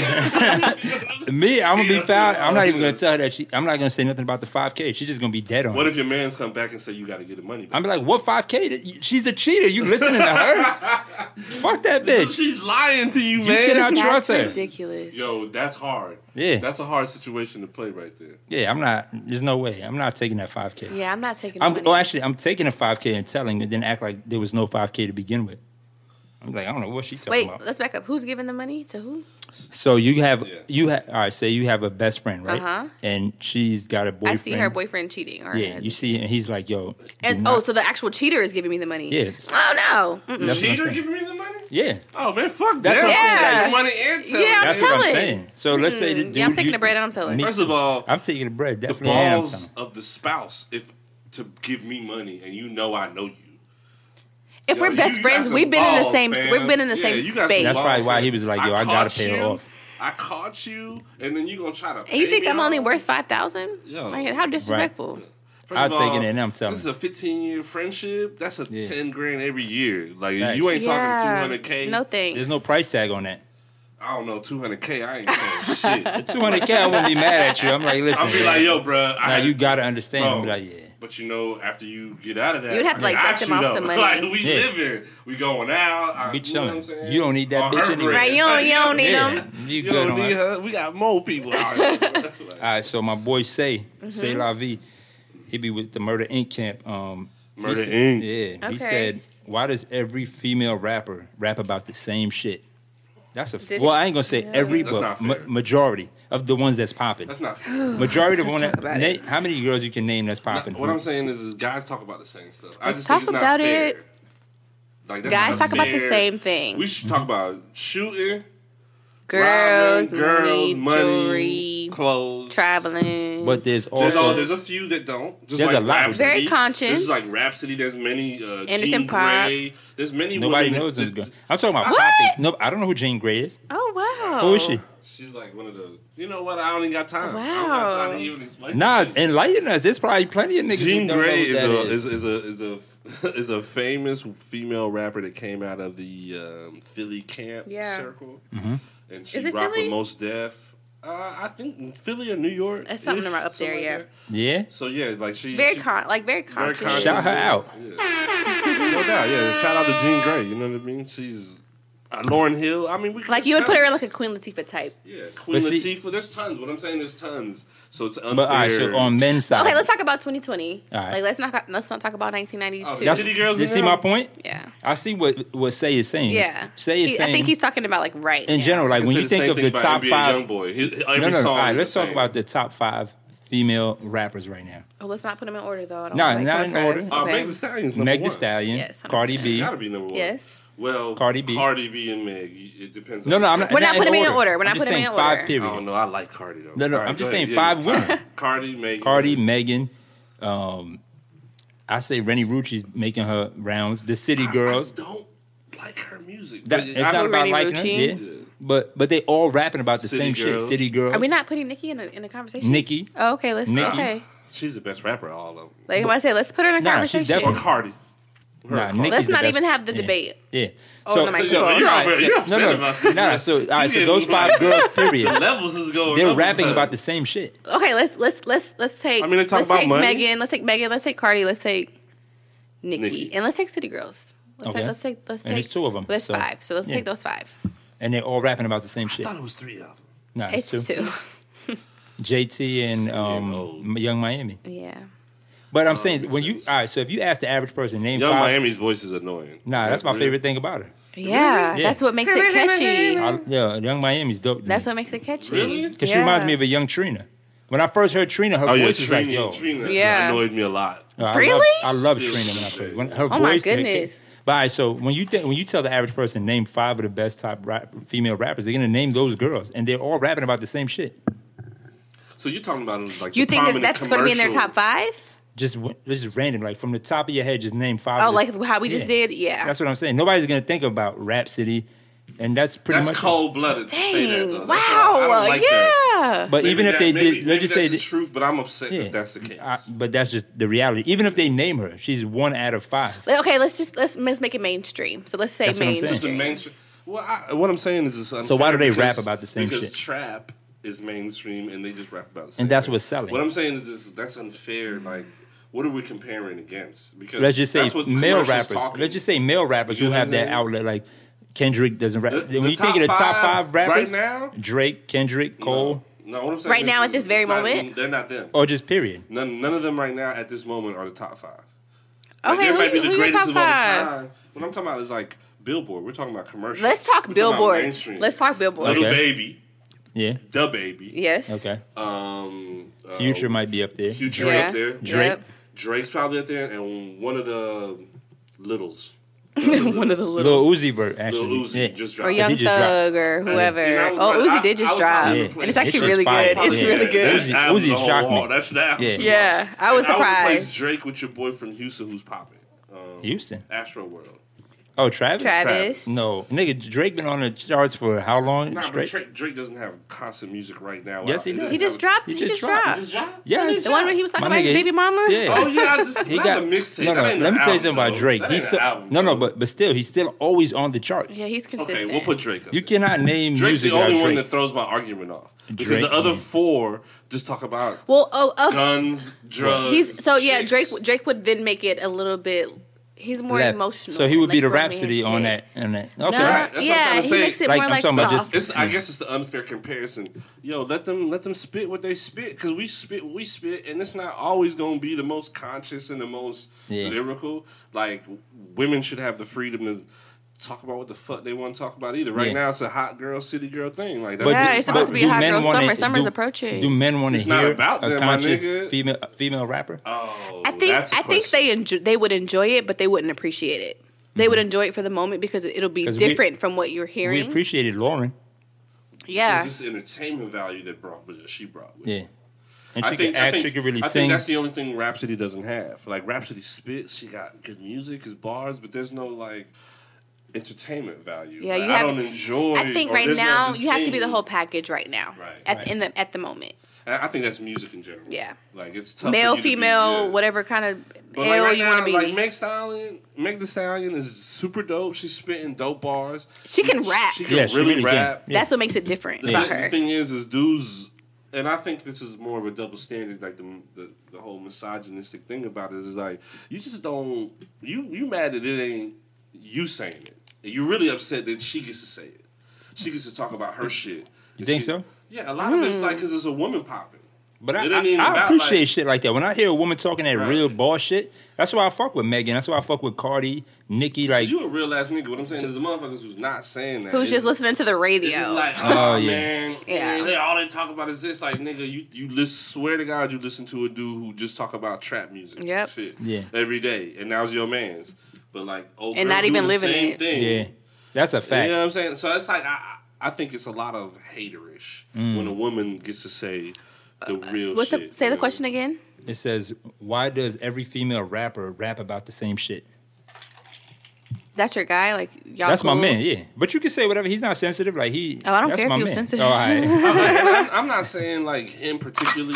not. Me, I'm gonna be foul. I'm not even gonna tell her that she. I'm not gonna say nothing about the five K. She's just gonna be dead on. What it. if your man's come back and say you got to get the money back? I'm like, what five K? She's a cheater. You listening to her? Fuck that bitch. She's lying to you, You man. cannot That's trust her. ridiculous. Yo, that's hard. Yeah. That's a hard situation to play right there. Yeah, I'm not. There's no way. I'm not taking that five K. Yeah, I'm not taking. The I'm. money. Oh, actually, I'm taking a five K and telling, and then act like there was no five K to begin with. I'm like, I don't know what she talking Wait, about. let's back up. Who's giving the money to who? So you have Yeah. you have all right. Say you have a best friend, right? Uh-huh. And she's got a boyfriend. I see her boyfriend cheating. Or Yeah, you see, and he's like, yo. do And not- oh, so the actual cheater is giving me the money. Yeah. Oh no. Mm-mm. That's what I'm Cheater saying. giving me the money? Yeah. Oh man, fuck That's that. what I'm saying. Got Yeah. your money and tell Yeah, me. I'm That's what I'm telling. saying. So let's say the dude. Yeah, I'm taking you- the bread and I'm telling. me- First of all, I'm taking the bread. the Definitely am. balls telling. of the spouse if to give me money and you know I know you. If Yo, we're you- best you got friends, some we've been in the balls, same. fam. We've been in the Yeah, same you got some space. That's balls, probably why fam. he was like, yo, I I gotta caught pay her you, off. I caught you, and then you gonna try to. And you pay think me I'm only off? worth five thousand? Yo. Like, how disrespectful. First I'll of take all, it and I'm telling This is you. a fifteen year friendship. That's a Yeah. ten grand every year. Like Facts. you ain't talking Yeah. two hundred k. No thanks. There's no price tag on that. I don't know, two hundred k. I ain't saying shit. two hundred K, I wouldn't be mad at you. I'm like, listen. I'll be man. like, yo, bro. Now you gotta understand. Bro. I'm like, yeah. But you know, after you get out of that, You'd have to, like, I cut them got you, off though. some money. Like we Yeah. living, we going out. I, Be you know what I'm chilling. saying? You don't need that On bitch her anyway. bread. Right, you don't- you don't need Yeah. them. You You good don't on need her. her. We got more people out here. Like, All right, so my boy Say, Mm-hmm. Say La Vie, he be with the Murder Incorporated camp. Um, he Murder said- Incorporated. Yeah, he Okay. said, why does every female rapper rap about the same shit? That's a Did well, he? I ain't gonna say every, That's but not ma- fair. majority of the ones that's popping. That's not fair. Majority of Let's one. talk about na- it. How many girls you can name that's popping? What I'm saying is, is guys talk about the same stuff. I Let's just talk think it's about not fair. it. Like, that's Guys not talk about the fair. same thing. We should talk about shooting, Girls, robbing, girls, money, money, jewelry, clothes. traveling. but there's There's, also all, there's a few that don't. Just There's like a lot. Rhapsody. Very conscious. This is like Rhapsody. There's many. Uh, Anderson Jean Paak. Grey. There's many. nobody women knows that, them. that, I'm talking about What? popping. No, I don't know who Jean Grey is. Oh wow. Who is she? She's like one of the. You know what? I don't even got time. I don't Wow. got time to even explain. Nah, it. enlighten us. There's probably plenty of niggas. who Jean don't know Grey who is that a, is. is, is a is a is a famous female rapper that came out of the um, Philly camp Yeah. circle, Mm-hmm. and she Is it rocked Philly? with Mos Def. Uh, I think Philly or New York. That's something around up there, yeah. Yeah. So yeah, like she Very she, con, like very very conscious. conscious. Shout her out. Yeah. No doubt, yeah. Shout out to Jean Grey. You know what I mean? She's uh, Lauryn Hill. I mean, we could Like just you would put her in tons. like a Queen Latifah type. Yeah, Queen But see- Latifah. There's tons. What I'm saying, there's tons. So it's unfair. But all right, so on men's side, Okay, let's talk about twenty twenty. All right. Like let's not let's not talk about nineteen ninety-two. Oh, That's- City Girls You in see there? my point? Yeah. I see what what Say is saying. Yeah. Say is He- saying. I think he's talking about like right in now. general, like I when say you the think same of thing the about top N B A five. Youngboy. His, every No, no, no. song All right, is let's the talk same. about the top five female rappers right now. Oh, let's not put them in order though. I don't No, like not going in order. first. Uh, Okay. Meg Thee Stallion's number Meg Thee one. Stallion, Yes, one hundred Cardi percent. B. Gotta be number one. Yes. Well, Cardi B. Cardi B and Meg. It depends. No, on no, I'm not. We're not in putting them in order. We're not I'm just putting them saying in five order. period. I don't know. I like Cardi though. No, no, All right, I'm just go saying ahead. five Yeah. women. Cardi, Megan. Cardi, Megan. Um, I say Rennie Rucci's making her rounds. The City Girls. I don't like her music. That, but it's I- not about Rennie liking her. Rucci? Yeah. Yeah. But but they all rapping about the City same Girls. shit. City Girls. Are we not putting Nikki in a, in a conversation? Nikki. Oh, okay. Let's Nicki. okay. She's the best rapper of all of them. Like I say, let's put her in a Nah, she's conversation. Or definitely- Cardi. Her Nah, or Cardi. Nicki's Let's the not best. even have the Yeah. debate. Yeah. Oh, So, the so, microphone. You're all right, over- so- you're no, upset no, about this. nah, so, all right, so getting those five like- girls, The period, levels is going. they're up. rapping about the same shit. Okay, let's let's let's let's take. I mean, they talk let's about take money. Megan. Let's take Megan. Let's take Cardi. Let's take Nikki, Nicki. and let's take City Girls. Let's Okay. take. Let's take. Let's And take. there's two of them, There's so, five. So let's yeah. take those five. And they're all rapping about the same I shit. thought it was three of them. Nah, it's, It's two. two. J T and um, old. Young Miami. Yeah. But I'm Oh, saying, makes when you, sense. all right, so if you ask the average person, name Young five. Miami's voice is annoying. Nah, that's my Really? favorite thing about her. Yeah, Yeah. that's what makes it catchy. I, yeah, Young Miami's dope. That's what makes it catchy. Really? Because she Yeah. reminds me of a young Trina. When I first heard Trina, her Oh yeah, voice was Trina. like, yo. Trina Yeah. annoyed me a lot. Uh, I love- Really? I love Seriously. Trina when I first. When her Oh, my voice. goodness. But all right, so when you think when you tell the average person name five of the best top rap, female rappers, they're gonna name those girls, and they're all rapping about the same shit. So you're talking about like You the think that prominent that's going to be in their commercial- top five? Just w- this is random, like from the top of your head, just name five. Oh, of the- like how we just Yeah. did? Yeah. That's what I'm saying. Nobody's gonna think about Rhapsody, and that's pretty That's much cold blooded. To say that, Dang. though. That's Wow. why I don't like yeah. that. Yeah. But Maybe even if that- they maybe, did, maybe let's just that's say, the that- truth, but I'm upset yeah, if that's the case. I- but that's just the reality. Even if they name her, she's one out of five. Okay, let's just let's let's make it mainstream. So let's say That's what I'm saying. This is a mainstream. mainstream. Well, I, what I'm saying is, this unfair So why do they because, rap about the same because shit? trap is mainstream, and they just rap about the same. And that's thing. what's selling. What I'm saying is, this, that's unfair. Like, what are we comparing against? Because Let's just say that's what male commercials rappers. talking. Let's just say male rappers You who know have what I that mean? outlet. Like Kendrick doesn't rap. The- when the you think of the top top five five rappers, right now? Drake, Kendrick, Cole, No, no, what I'm saying Right is now, this- at this very it's not- moment? they're not them. or just period. None, none of them right now at this moment are the top five. Okay, there who- might be who the your greatest top of all five? time. What I'm talking about is like Billboard. We're talking about commercial. Let's talk We're talking about Billboard. mainstream. Let's talk Billboard. Little Okay. Baby, Yeah. Da Baby. Yes. Okay. Um, uh, Future might be up there. Future Yeah. up there. Drake. Yep. Drake's probably up there, and one of the littles. One of the Lil little. Uzi Vert actually. Lil Uzi yeah. just Or dropped. Young He just dropped. Thug or whoever. And I was Oh, like, Uzi I- did I just was drop. probably Yeah. And playing- it's actually It's really fire. good. It's Yeah. really good. Uzi- That was Uzi the whole shocked me. wall. That's down. Yeah. Yeah, I was And I would replace surprised. Drake with your boy from Houston who's popping. Um, Houston. Astro World. Oh, Travis. Travis. No, nigga, Drake been on the charts for how long Nah, but straight? Drake, Drake doesn't have constant music right now. Yes, he does. He just dropped. He, just dropped. He just dropped? Yes. The one where he was talking My about his nigga, baby mama. Yeah. Oh yeah, I just He not got the mixtape. no, no. That ain't Let the me tell you album, something about though. Drake. That He's ain't so, the album, no, no, though. but but still, he's still always on the charts. Yeah, he's consistent. Okay, we'll put Drake up. You cannot name Drake's music the only without one Drake. that throws my argument off because Drake, the other yeah. four just talk about Well, oh, oh guns, drugs. he's so yeah. chicks. Drake Drake would then make it a little bit. He's more Left. emotional. So he would be like the Rhapsody on romantic. that. On that. Okay. No, Right, that's what I'm yeah, trying to he say. makes it Like, more I'm like talking about soft. just- It's, I guess it's the unfair comparison. Yo, let them let them spit what they spit because we spit what we spit, and it's not always going to be the most conscious and the most Yeah. lyrical. Like women should have the freedom to talk about what the fuck they want to talk about. Either right Yeah. now, it's a hot girl, city girl thing. Like But that's Yeah, do- it's supposed but to be a do hot men girl wanna- summer. Summer's do- approaching. Do men want to It's not hear about a them, my conscious nigga. female female rapper? oh, I think that's a I think question. they enjoy, they would enjoy it, but they wouldn't appreciate it. They would enjoy it for the moment because it'll be 'Cause we- different from what you're We hearing. appreciated Lauren. yeah, It's just entertainment value that brought that she brought. With. Yeah. And I she think, could I act, think, she could really I sing. think that's the only thing Rhapsody doesn't have. Like Rhapsody spits, she got good music, his bars, but there's no like entertainment value. yeah. Like, You I have. don't enjoy. I think or right there's no now this you have to be the thing. whole package right now. Right. At Right. in the at the moment. And I think that's music in general. Yeah. like it's tough. Male, for you to be female, good. whatever kind of But L like right you now, want to be. like Meg Stallion, Meg The Stallion is super dope. She's spitting dope bars. She can rap. She can Yeah, she really, really can. rap. Yeah. That's what makes it different The, about the her. thing is, is dudes, and I think this is more of a double standard. Like the the, the whole misogynistic thing about it is like you just don't you you mad that it ain't you saying it. And you're really upset that she gets to say it. She gets to talk about her shit. You And think she- so? Yeah, a lot of it's Hmm. like because it's a woman popping. But I, It ain't even I, I about, appreciate like- shit like that. When I hear a woman talking that Right. real boss shit, that's why I fuck with Megan. That's why I fuck with Cardi, Nicki. Like, You a real ass nigga. What I'm saying is the motherfuckers who's not saying that. Who's It's- just listening to the It's radio? just like, Oh, oh, yeah. man, Yeah. yeah. They, all they talk about is this. Like, nigga, you you listen, swear to God, you listen to a dude who just talk about trap music, and Yep. shit, Yeah. every day, and now's your man's. But like, oh, And not even living same it. Thing. yeah, that's a fact. You know what I'm saying? So it's like I I think it's a lot of haterish Mm. when a woman gets to say the real What's shit. the say you the know? question again? It says, why does every female rapper rap about the same shit? That's your guy, like y'all. That's my cool? man, yeah. But you can say whatever. He's not sensitive. Like he. Oh, I don't that's care if my he was man. sensitive. Oh, all right. I'm, not, I'm not saying like him particularly.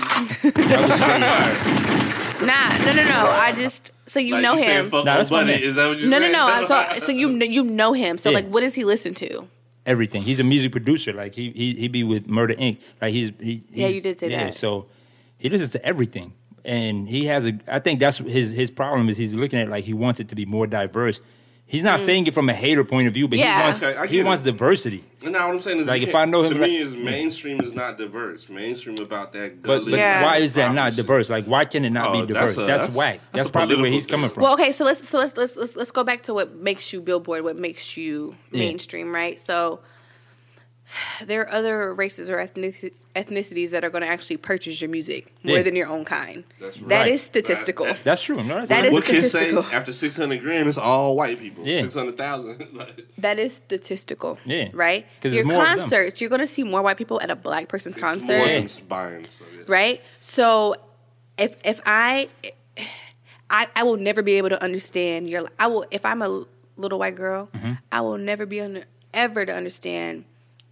Nah, no, no, no. I just so you Like, know you saying him. fuck Nah, no that's my buddy. man. Is that what you're No, no, saying? no. So so you you know him. So Yeah. like, what does he listen to? Everything. He's a music producer. Like he he he be with Murder Incorporated. Like he's he. Yeah, he's- you did say yeah, that. So he listens to everything, and he has a. I think that's his his problem is he's looking at it like he wants it to be more diverse. He's not saying it from a hater point of view, but Mm. Yeah. he wants Okay, I he get wants it. diversity. And now what I'm saying is, Like, you if can't- I know him, to like- me, is mainstream is not diverse. Mainstream about that. But, gully but Yeah. why is that not problem shit. diverse? Like why can it not Oh, be diverse? that's a- That's, that's- whack. that's That's, a probably where political he's coming thing. from. Well, okay. So let's so let's let's let's let's go back to what makes you Billboard. What makes you Yeah. mainstream, right? So there are other races or ethnic, ethnicities that are going to actually purchase your music more Yeah. than your own kind. That's That right. is statistical. That- That's true. No, that's That not- is What kids say statistical. after six hundred grand, it's all white people. Yeah. Six hundred thousand. Like, That is statistical. Yeah. Right? 'Cause Your it's more of them. concerts, you're going to see more white people at a black person's it's concert. more Yeah. than buying. So, yeah. Right? So if if I I I will never be able to understand your I will if I'm a little white girl, Mm-hmm. I will never be under, ever to understand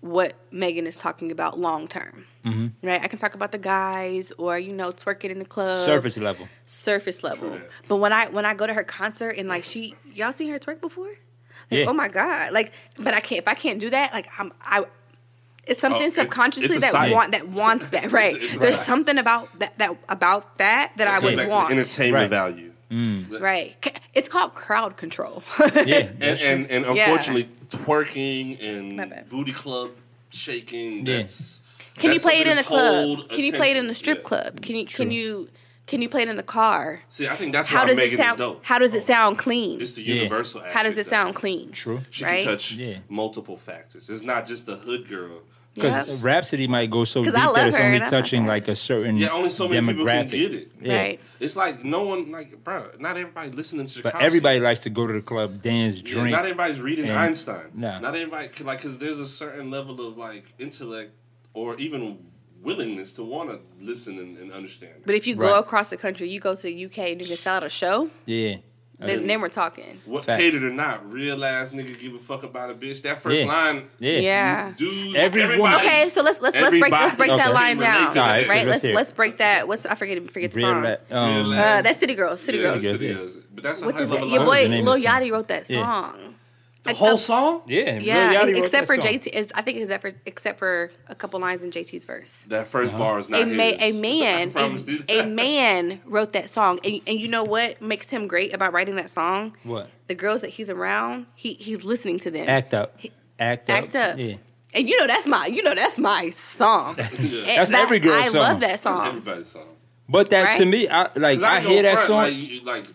what Megan is talking about long term. Mm-hmm. Right? I can talk about the guys or, you know, twerking in the club. Surface level. Surface level. But when I when I go to her concert and like she y'all seen her twerk before? Like, Yeah. oh my God. Like but I can't if I can't do that, like I'm I it's something Oh, it's- subconsciously it's a that sight. want that wants that, right? It's a There's sight. something about that, that about that that I would Back to want. entertainment Right. value. Right. C- It's called crowd control. Yeah. And, and and Yeah. unfortunately, twerking My and bad. booty club shaking. Yeah. That's, Can you that's play it something in the that's club? hold Can you play it in the attention. strip Yeah. club? Can you True. can you can you play it in the car? See, I think that's How why does Megan it sound? is dope. How does it sound clean? It's the Yeah. universal. How does it aspect of sound clean? True. She right? can touch Yeah. multiple factors. It's not just the hood girl. Because Yep. Rhapsody might go so 'Cause deep I love that it's her, only and I'm not touching bad. like a certain Yeah, only so many people can demographic. get it. Yeah. Right. It's like no one, like, bro, not everybody listening to Chicago. But everybody likes to go to the club, dance, Yeah, drink. not everybody's reading and- Einstein. No. Not everybody, can, like, because there's a certain level of, like, intellect or even willingness to want to listen and, and understand. But if you go Right. across the country, you go to the U K and you can sell out a show, Yeah. then, then we're talking. What Facts. hate it or not, real ass nigga give a fuck about a bitch. That first Yeah. line, Yeah. Yeah. dudes, Every everybody. woman- Okay, so let's let's let's break let's break Okay. that line Relate down, to that. right? Alright, so let's Let's hear it. let's break that. What's I forget forget the Real song. la- um, Real Uh, that's City Girls. City City Girls. Girls. City yeah. Girls. But that's a What's high his level name? Your line. What is boy the name Lil of the song? Yachty wrote that Yeah. song. The Like, whole uh, song? Yeah. Lil Yeah, Yachty wrote except that for song. J T. Is I think except for except for a couple lines in J T's verse. That first Uh-huh. bar is not A, ma- his. a man, I promise you a, a that. man wrote that song, and, and you know what makes him great about writing that song? What? The girls that he's around, he he's listening to them. Act up. Act up. Act up. Yeah. And you know that's my, you know that's my song. Yeah. And That's that- every girl's I song. love that That's song. everybody's song. But that to Right? me, I like 'Cause I ain't hear gonna that front, song. Like, you- like,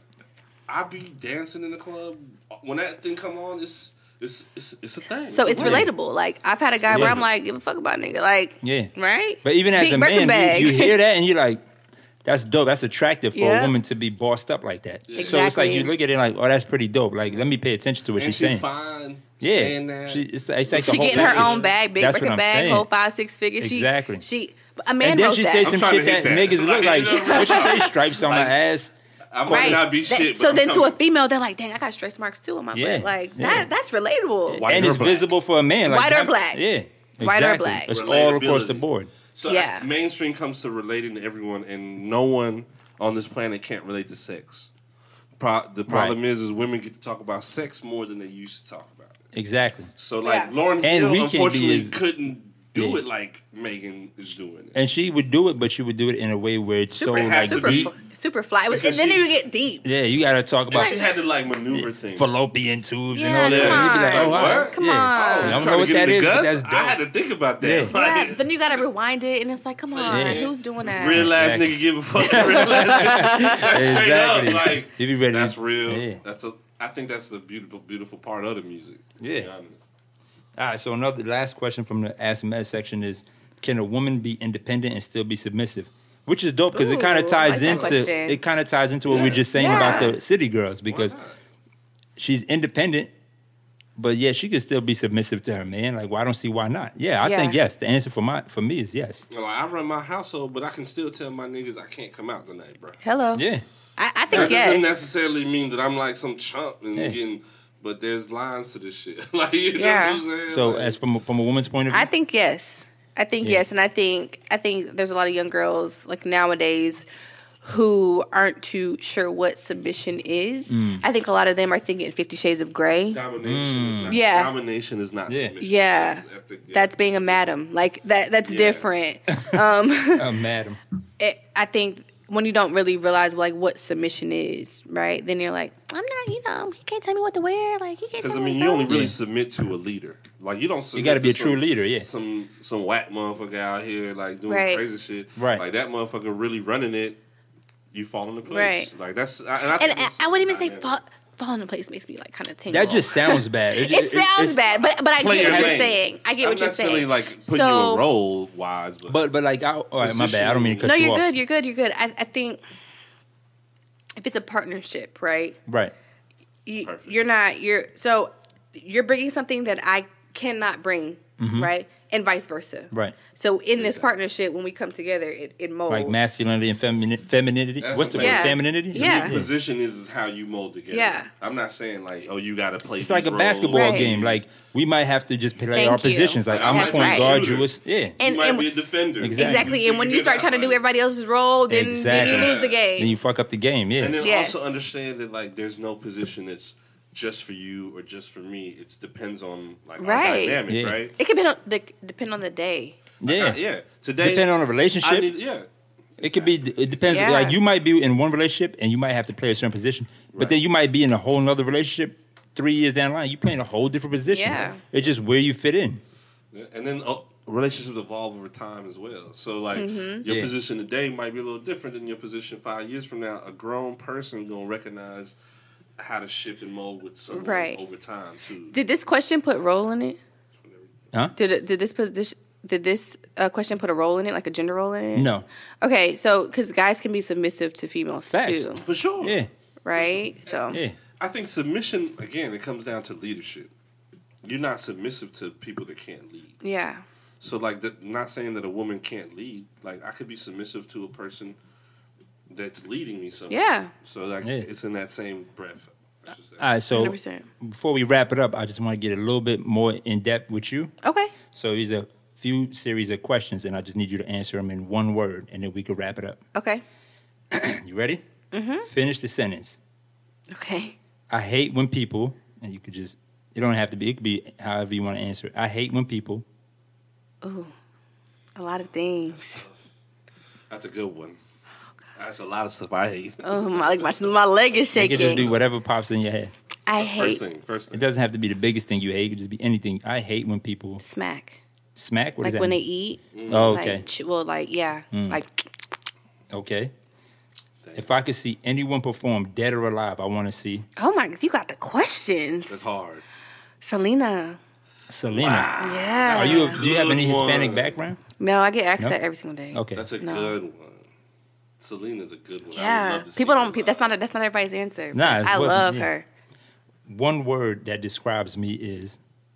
I be dancing in the club. When that thing come on, it's it's it's, it's a thing. So it's a thing. relatable. Like I've had a guy where Yeah. I'm like, give a fuck about nigga, like, Yeah. right? But even as Big a Birkin man, bag. you, you hear that and you're like, that's dope. That's attractive for Yeah. a woman to be bossed up like that. So it's Exactly. like you look at it like, oh, that's pretty dope. Like, let me pay attention to what And she's she's saying. fine. Yeah, saying that. she, it's, it's like the She whole getting her package. own bag, big That's what Birkin I'm bag, saying. whole five six figures. She, Exactly. She, a man And then wrote she that. say I'm some trying to shit hit that, that. niggas look like. Like, you know, What she say? Stripes on like- my ass. I might Right. not be That- shit. But so I'm then to a coming. female, they're like, dang, I got stretch marks too on my Yeah. butt. Like Yeah. that, that's relatable. White and or it's black? visible for a man. Like, White or how- black. Yeah. Exactly. White or black. It's all across the Relatability. board. So Yeah. I- mainstream comes to relating to everyone, and no one on this planet can't relate to sex. Pro- the problem is, is women get to talk about sex more than they used to talk about it. Exactly. So like Yeah. Lauren And Hill, we can be unfortunately, as- couldn't do Yeah. it like Megan is doing it. And she would do it, but she would do it in a way where it's Super, so It has like to super, be- deep. fl- super fly. It was- Because and then she- you get deep. Yeah, you got to talk And about she had to like maneuver things. fallopian tubes and Yeah, all that. come And you'd be like, on. oh, wow. What? Come yeah. on. I I'm don't trying know to what get that in the is, but guts. that's dope. I had to think about that. Yeah. Yeah, Like, then you gotta rewind it, and it's like, come on, Yeah. who's doing that? real ass Exactly. nigga give a fuck. Real ass nigga. Straight Exactly. up, like You be ready to- that's real. Yeah. That's a. I think that's the beautiful, beautiful part of the music. to be Yeah. honest. All right, so another last question from the Ask Med section is, can a woman be independent and still be submissive? Which is dope because it kind Ooh, of I ties like that into question. it kind of ties into what we Yeah. were just saying about Yeah. the city girls because Why not? she's independent, but yeah, she could still be submissive to her man. Like, well, I don't see why not. Yeah, I Yeah. think yes. The answer for my for me is yes. You know, like, I run my household, but I can still tell my niggas I can't come out tonight, bro. Hello. Yeah, I, I That think doesn't yes. necessarily mean that I'm like some chump and Yeah. getting. But there's lines to this shit. Like you know Yeah. what I'm saying? so Like, as from from a woman's point of view, I think yes. I think Yeah. yes, and I think I think there's a lot of young girls like nowadays who aren't too sure what submission is. Mm. I think a lot of them are thinking Fifty Shades of Grey. domination is not. Yeah. Domination is not. Yeah. Submission. Yeah, That's epic, yeah. that's being a madam. Like that. That's Yeah. different. Um, uh, madam. it, I think when you don't really realize like what submission is, right? Then you're like, I'm not. You know, he can't tell me what to wear. Like he can't. Because Tell I me mean, what you to only do. really Yeah. submit to a leader. Like you don't. Submit You got to be a some- true leader. Yeah, Some some whack motherfucker out here like doing Right. crazy shit. Right. Like that motherfucker really running it. You fall into place. Right. Like that's. I, and I, And think I, it's I wouldn't even say dynamic. fall, fall into place makes me like kind of tingle. that just sounds bad. It, ju- sounds it's- bad, but but I Play get your what you're lane. saying. I get I'm what you're not necessarily saying. like putting you So- in role wise, but But but like, I, all right, my bad. I don't mean to cut No, you you're off. good. You're good. You're good. I, I think if it's a partnership, right? Right. You, Perfect. you're not. You're so you're bringing something that I cannot bring Mm-hmm. right? And vice versa. Right. So in this Exactly. partnership, when we come together, it, it molds. Like masculinity and femini- femininity. That's What's the what word? I'm saying. Femininity? To Yeah. me, position is, is how you mold together. Yeah. I'm not saying like, oh, you got to play. It's like these a basketball roles. Right. game. Like we might have to just play Thank our you. positions. Like Like, I'm I a might point be a guard. shooter. You was yeah. You And- might and- be a defender. Exactly. Exactly. And when you get start out, trying to do like- everybody else's role, then, Exactly. then you lose the game. Then you fuck up the game. Yeah. And then Yes. also understand that like there's no position that's just for you or just for me. It depends on like Right. our dynamic, Yeah. right? It could be on the, depend on the day. yeah. Uh, yeah. Today, Depending on the I relationship. need, yeah. It could be. It depends. Yeah. Like you might be in one relationship and you might have to play a certain position, but Right. then you might be in a whole nother relationship three years down the line. You playing a whole different position. Yeah. It's just where you fit in. Yeah, and then uh, relationships evolve over time as well. So like Mm-hmm. your Yeah. position today might be a little different than your position five years from now. A grown person gonna recognize how to shift and mold with someone Right. over time too. Did this question put role in it? Huh? Did it, did this position did this uh, question put a role in it, like a gender role in it? No. Okay, so because guys can be submissive to females Facts. too, For sure. Yeah. right? So Yeah. I think submission again. It comes down to leadership. You're not submissive to people that can't lead. yeah, So like, the, not saying that a woman can't lead. Like I could be submissive to a person that's leading me somewhere. yeah, So like, Yeah. it's in that same breath. I should say. All right. So hundred percent. before we wrap it up, I just want to get a little bit more in depth with you. Okay, So these are a few series of questions, and I just need you to answer them in one word, and then we can wrap it up. okay, You ready? Mm-hmm. Finish the sentence. okay. I hate when people, and you could just, it don't have to be, it could be however you want to answer it. I hate when people, Ooh, a lot of things. That's a good one. That's a lot of stuff I hate. Oh, my like my my leg is it could just be shaking. whatever pops in your head. I First hate thing, first It thing. doesn't have to be the biggest thing you hate. It could just be anything. I hate when people smack. smack. What Like does that when they mean? eat. Oh, Like, okay. ch- well, like yeah, like Okay. If I could see anyone perform, dead or alive, I want to see oh my, you got the questions, That's hard. Selena. Selena. Yeah. Are you? A, do you have Good any Hispanic one. background? No, I get asked No? that every single day. Okay. That's a No. good one. Selena's a good one. I would Yeah, love to see people her don't. pe- live. That's not. A, that's not everybody's answer. Nah, it I wasn't- love yeah. her. One word that describes me is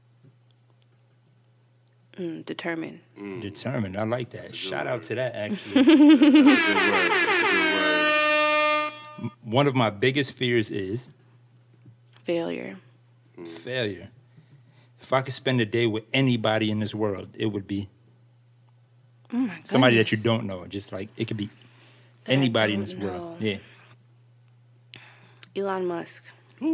Mm, determined. determined. I like that. a good Shout out word. to that. Actually, That's a good word. That's a good word. one of my biggest fears is Failure. failure. If I could spend a day with anybody in this world, it would be Oh my god. somebody that you don't know. Just like it could be That I anybody in don't this world. know. Yeah. Elon Musk.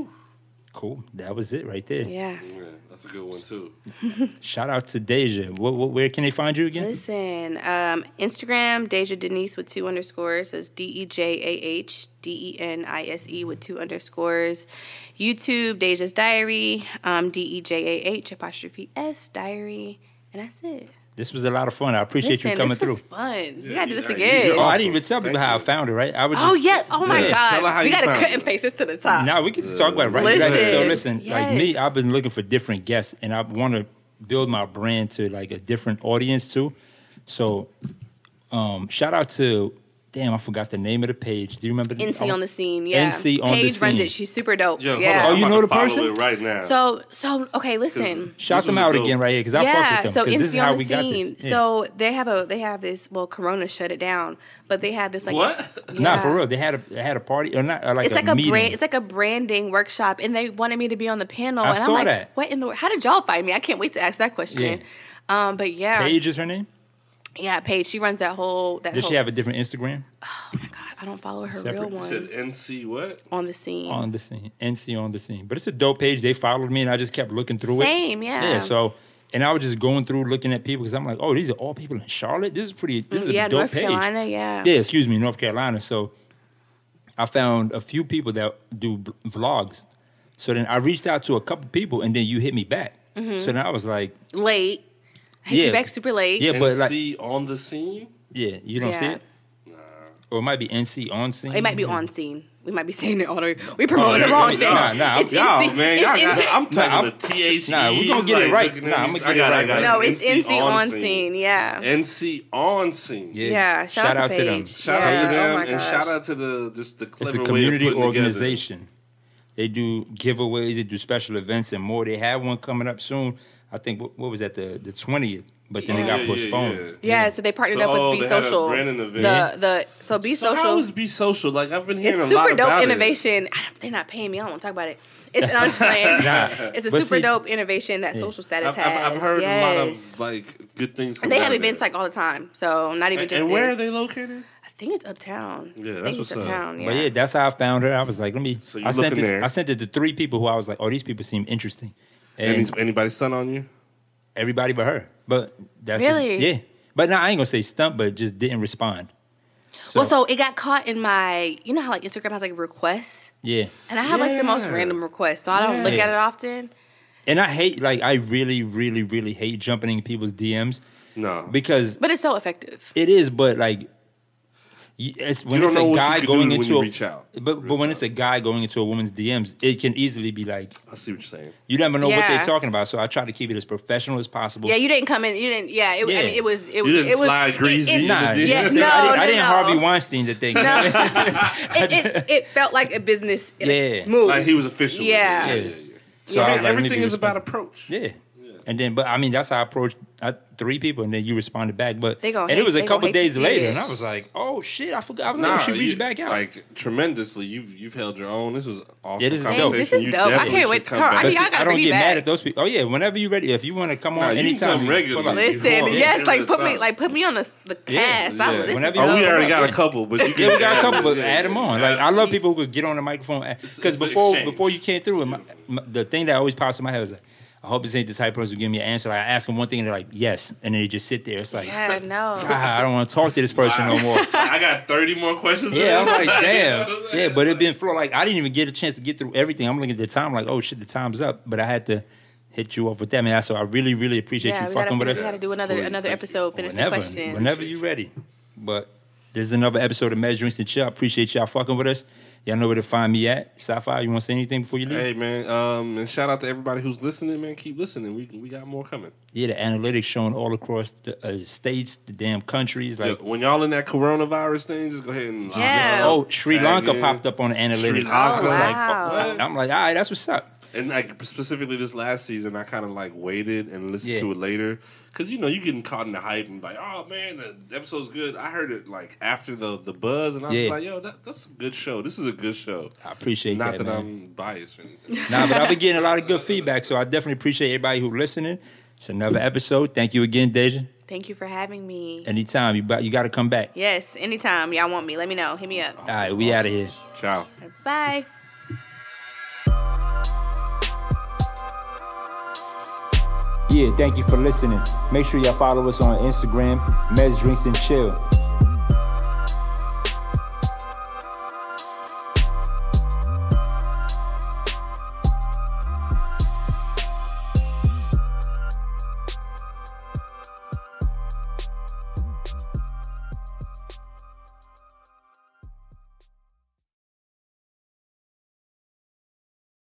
Cool. That was it right there. Yeah. Yeah, that's a good one too. Shout out to Deja. What, what, where can they find you again? Listen, um, Instagram, Deja Denise with two underscores. That's D E J A H D E N I S E with two underscores. YouTube, Deja's Diary, um, D E J A H apostrophe S Diary. And that's it. This was a lot of fun. I appreciate Listen, you coming this through. was fun. we Yeah, got to do you- this you- again. you're Oh, I awesome. didn't even tell people Thank how I you. found it, right? I was Oh, just, yeah. Oh, my Yeah. Tell her God. how We you got to found cut it. and paste this to the top. Now we can just talk about it right Listen. now. So listen, like me, Yes. I've been looking for different guests, and I want to build my brand to like a different audience too. So, um, shout out to damn, I forgot the name of the page. Do you remember? N C I- on the scene, yeah. N C on the Paige runs scene. it. She's super dope. Yo, hold yeah. on. Oh, I'm you about know to the follow person? it right now. So, so okay, listen. Shout This them was out dope. again right here because I Yeah, fuck with so them. 'cause this is N C how on we the got scene. this. Yeah. So they have a they have this. Well, Corona shut it down, but they have this like What? Yeah. Nah, for real. They had a they had a party or not? Or like It's a like a meeting. brand. It's like a branding workshop, and they wanted me to be on the panel. I and saw I'm like, that. what in the? How did y'all find me? I can't wait to ask that question. Yeah. Um, but yeah, Paige is her name. yeah, Paige. She runs that whole. That Does whole, she have a different Instagram? Oh my god, I don't follow her Separate. real You one said N C what? on the scene. On the scene, N C on the scene. But it's a dope page. They followed me, and I just kept looking through it. Same, yeah. Yeah. So, and I was just going through looking at people because I'm like, oh, these are all people in Charlotte. This is pretty. This is yeah, a dope North page. Carolina. Yeah. Yeah, excuse me, North Carolina. So I found a few people that do b- vlogs. So then I reached out to a couple people, and then you hit me back. Mm-hmm. So then I was like, Late. I hit Yeah. you back super late. Yeah, but N like, C on the scene? yeah, you don't see Yeah. it, or it might be N C on scene. It might be on scene. We might be saying it all the We promoting Oh, the wrong y'all- thing. nah, nah, it's Y'all, N C, man, it's y'all N got, C. I'm Nah, typing I'm- the T H E. Nah, we gonna get it right. Nah, I'ma get it right. No, it's N C on scene. Yeah. N C on scene. Yeah. Yeah, shout out to them. Paige. Shout Yeah. out to Oh them my and gosh. shout out to the just the It's clever a way of community putting together. organization. They do giveaways. They do special events and more. They have one coming up soon. I think what, what was that the the twentieth, but then Oh, it got yeah, postponed. yeah, yeah. Yeah, so they partnered So, up oh, with Be they had a Social. branding event. The the so Be So Social. how is Be Social? Like I've been It's hearing a super lot dope about innovation. I don't- They're not paying me. I don't want to talk about it. It's I'm just playing. Nah, It's a but super see- dope innovation that Yeah. Social Status I've, I've, has. I've heard yes. a lot of like good things. And they come have out of events that. like all the time. So not even And, just and where this. are they located? I think it's uptown. Yeah, I that's think it's what's up. uptown. Yeah. But yeah, that's how I found her. I was like, let me. So you I sent looking it. there. I sent it to three people who I was like, oh, these people seem interesting, and Any, anybody stun on you? everybody but her. But that's Really? just, yeah. But now I ain't gonna say stunt, but just didn't respond. So, well, so it got caught in my. You know how like Instagram has like requests, yeah, and I have like the most Yeah. random requests, so I don't look Yeah. at it often. and I hate like I really, really, really hate jumping in people's D Ms No. because But it's so effective. it is. But like, you- it's, when You it's don't know a what you guy could going do when into you a, reach out. but but when it's a guy going into a woman's D Ms, it can easily be like I see what you're saying. you never know what Yeah. they're talking about. So I try to keep it as professional as possible. Yeah, you didn't come in. You didn't. Yeah, it, I Yeah. mean, it was. It, You didn't it was. slide greasy It, in it, Nah, the yeah, D Ms? no, I didn't, no, I didn't no. Harvey Weinstein the thing. No. it, it, it felt like a business like, Yeah. move. Like he was official. with it. Yeah. yeah, Yeah. yeah, yeah. So I was like, let me Everything be is about respectful. approach. Yeah. And then, but I mean, that's how I approached I, three people, and then you responded back. But They gonna and hate- it was a they gonna couple hate to days see later, it. and I was like, "Oh shit, I forgot." I was Nah, like, "Oh, she you- reached back out." like tremendously. You've you've held your own. This was awesome. Yeah, this is dope. conversation. This is You dope. I definitely can't should wait to come come. I back. think But y'all see, gotta I don't bring get me mad back. at those people. Oh yeah, whenever you're ready, if you want to come on Nah, you can anytime, come you regularly. pull up. Listen, Listen, Come on, yes, give like it a put me, time. like put me on the the Yeah, cast. yeah. I, this Whenever is you- Oh, we dope. already got a Yeah. couple, but you can Yeah, we got a couple, but Yeah, add them on. Like I love people who could get on the microphone it's because the before exchange. before you came through, my, my, the thing that always pops in my head was like, I hope this ain't the type of person who give me an answer. Like I ask them one thing and they're like, yes, and then they just sit there. It's like, Yeah, no. God, I don't want to talk to this person no more. I got thirty more questions. Yeah, I was like, You know damn. what I'm saying? Yeah, but it been flow. Like I didn't even get a chance to get through everything. I'm looking at the time, like, oh shit, the time's up. But I had to hit you off with that, man. So I really, really appreciate Yeah, you we fucking gotta, with we us. gotta do another Please, another thank you. episode. Finish Whenever, the questions. whenever you ready. But this is another episode of Mez Drinks and Chill. I appreciate y'all fucking with us. Y'all know where to find me at. Sci-Fi, you want to say anything before you leave? Hey man, um, and shout out to everybody who's listening, man. Keep listening. We we got more coming. Yeah, the analytics showing all across the uh, states, the damn countries. Like, Yeah, when y'all in that coronavirus thing, just go ahead and Yeah. oh, Sri Tag Lanka in. popped up on the analytics. Sri I was Lanka. like, Wow. what? I'm like, all right, that's what's up. And like specifically this last season, I kind of like waited and listened Yeah. to it later because you know you getting caught in the hype and like, oh man, the episode's good. I heard it like after the the buzz, and I was Yeah. like, yo, that, that's a good show. This is a good show. I appreciate Not that, that, man. I'm biased or anything. Nah, but I've been getting a lot of good feedback, so I definitely appreciate everybody who's listening. It's another episode. Thank you again, Deja. Thank you for having me. Anytime you you got to come back. Yes, anytime y'all want me, let me know. Hit me up. All right, we out of here. Ciao. Bye. Yeah, thank you for listening. Make sure y'all follow us on Instagram, Mez Drinks and Chill.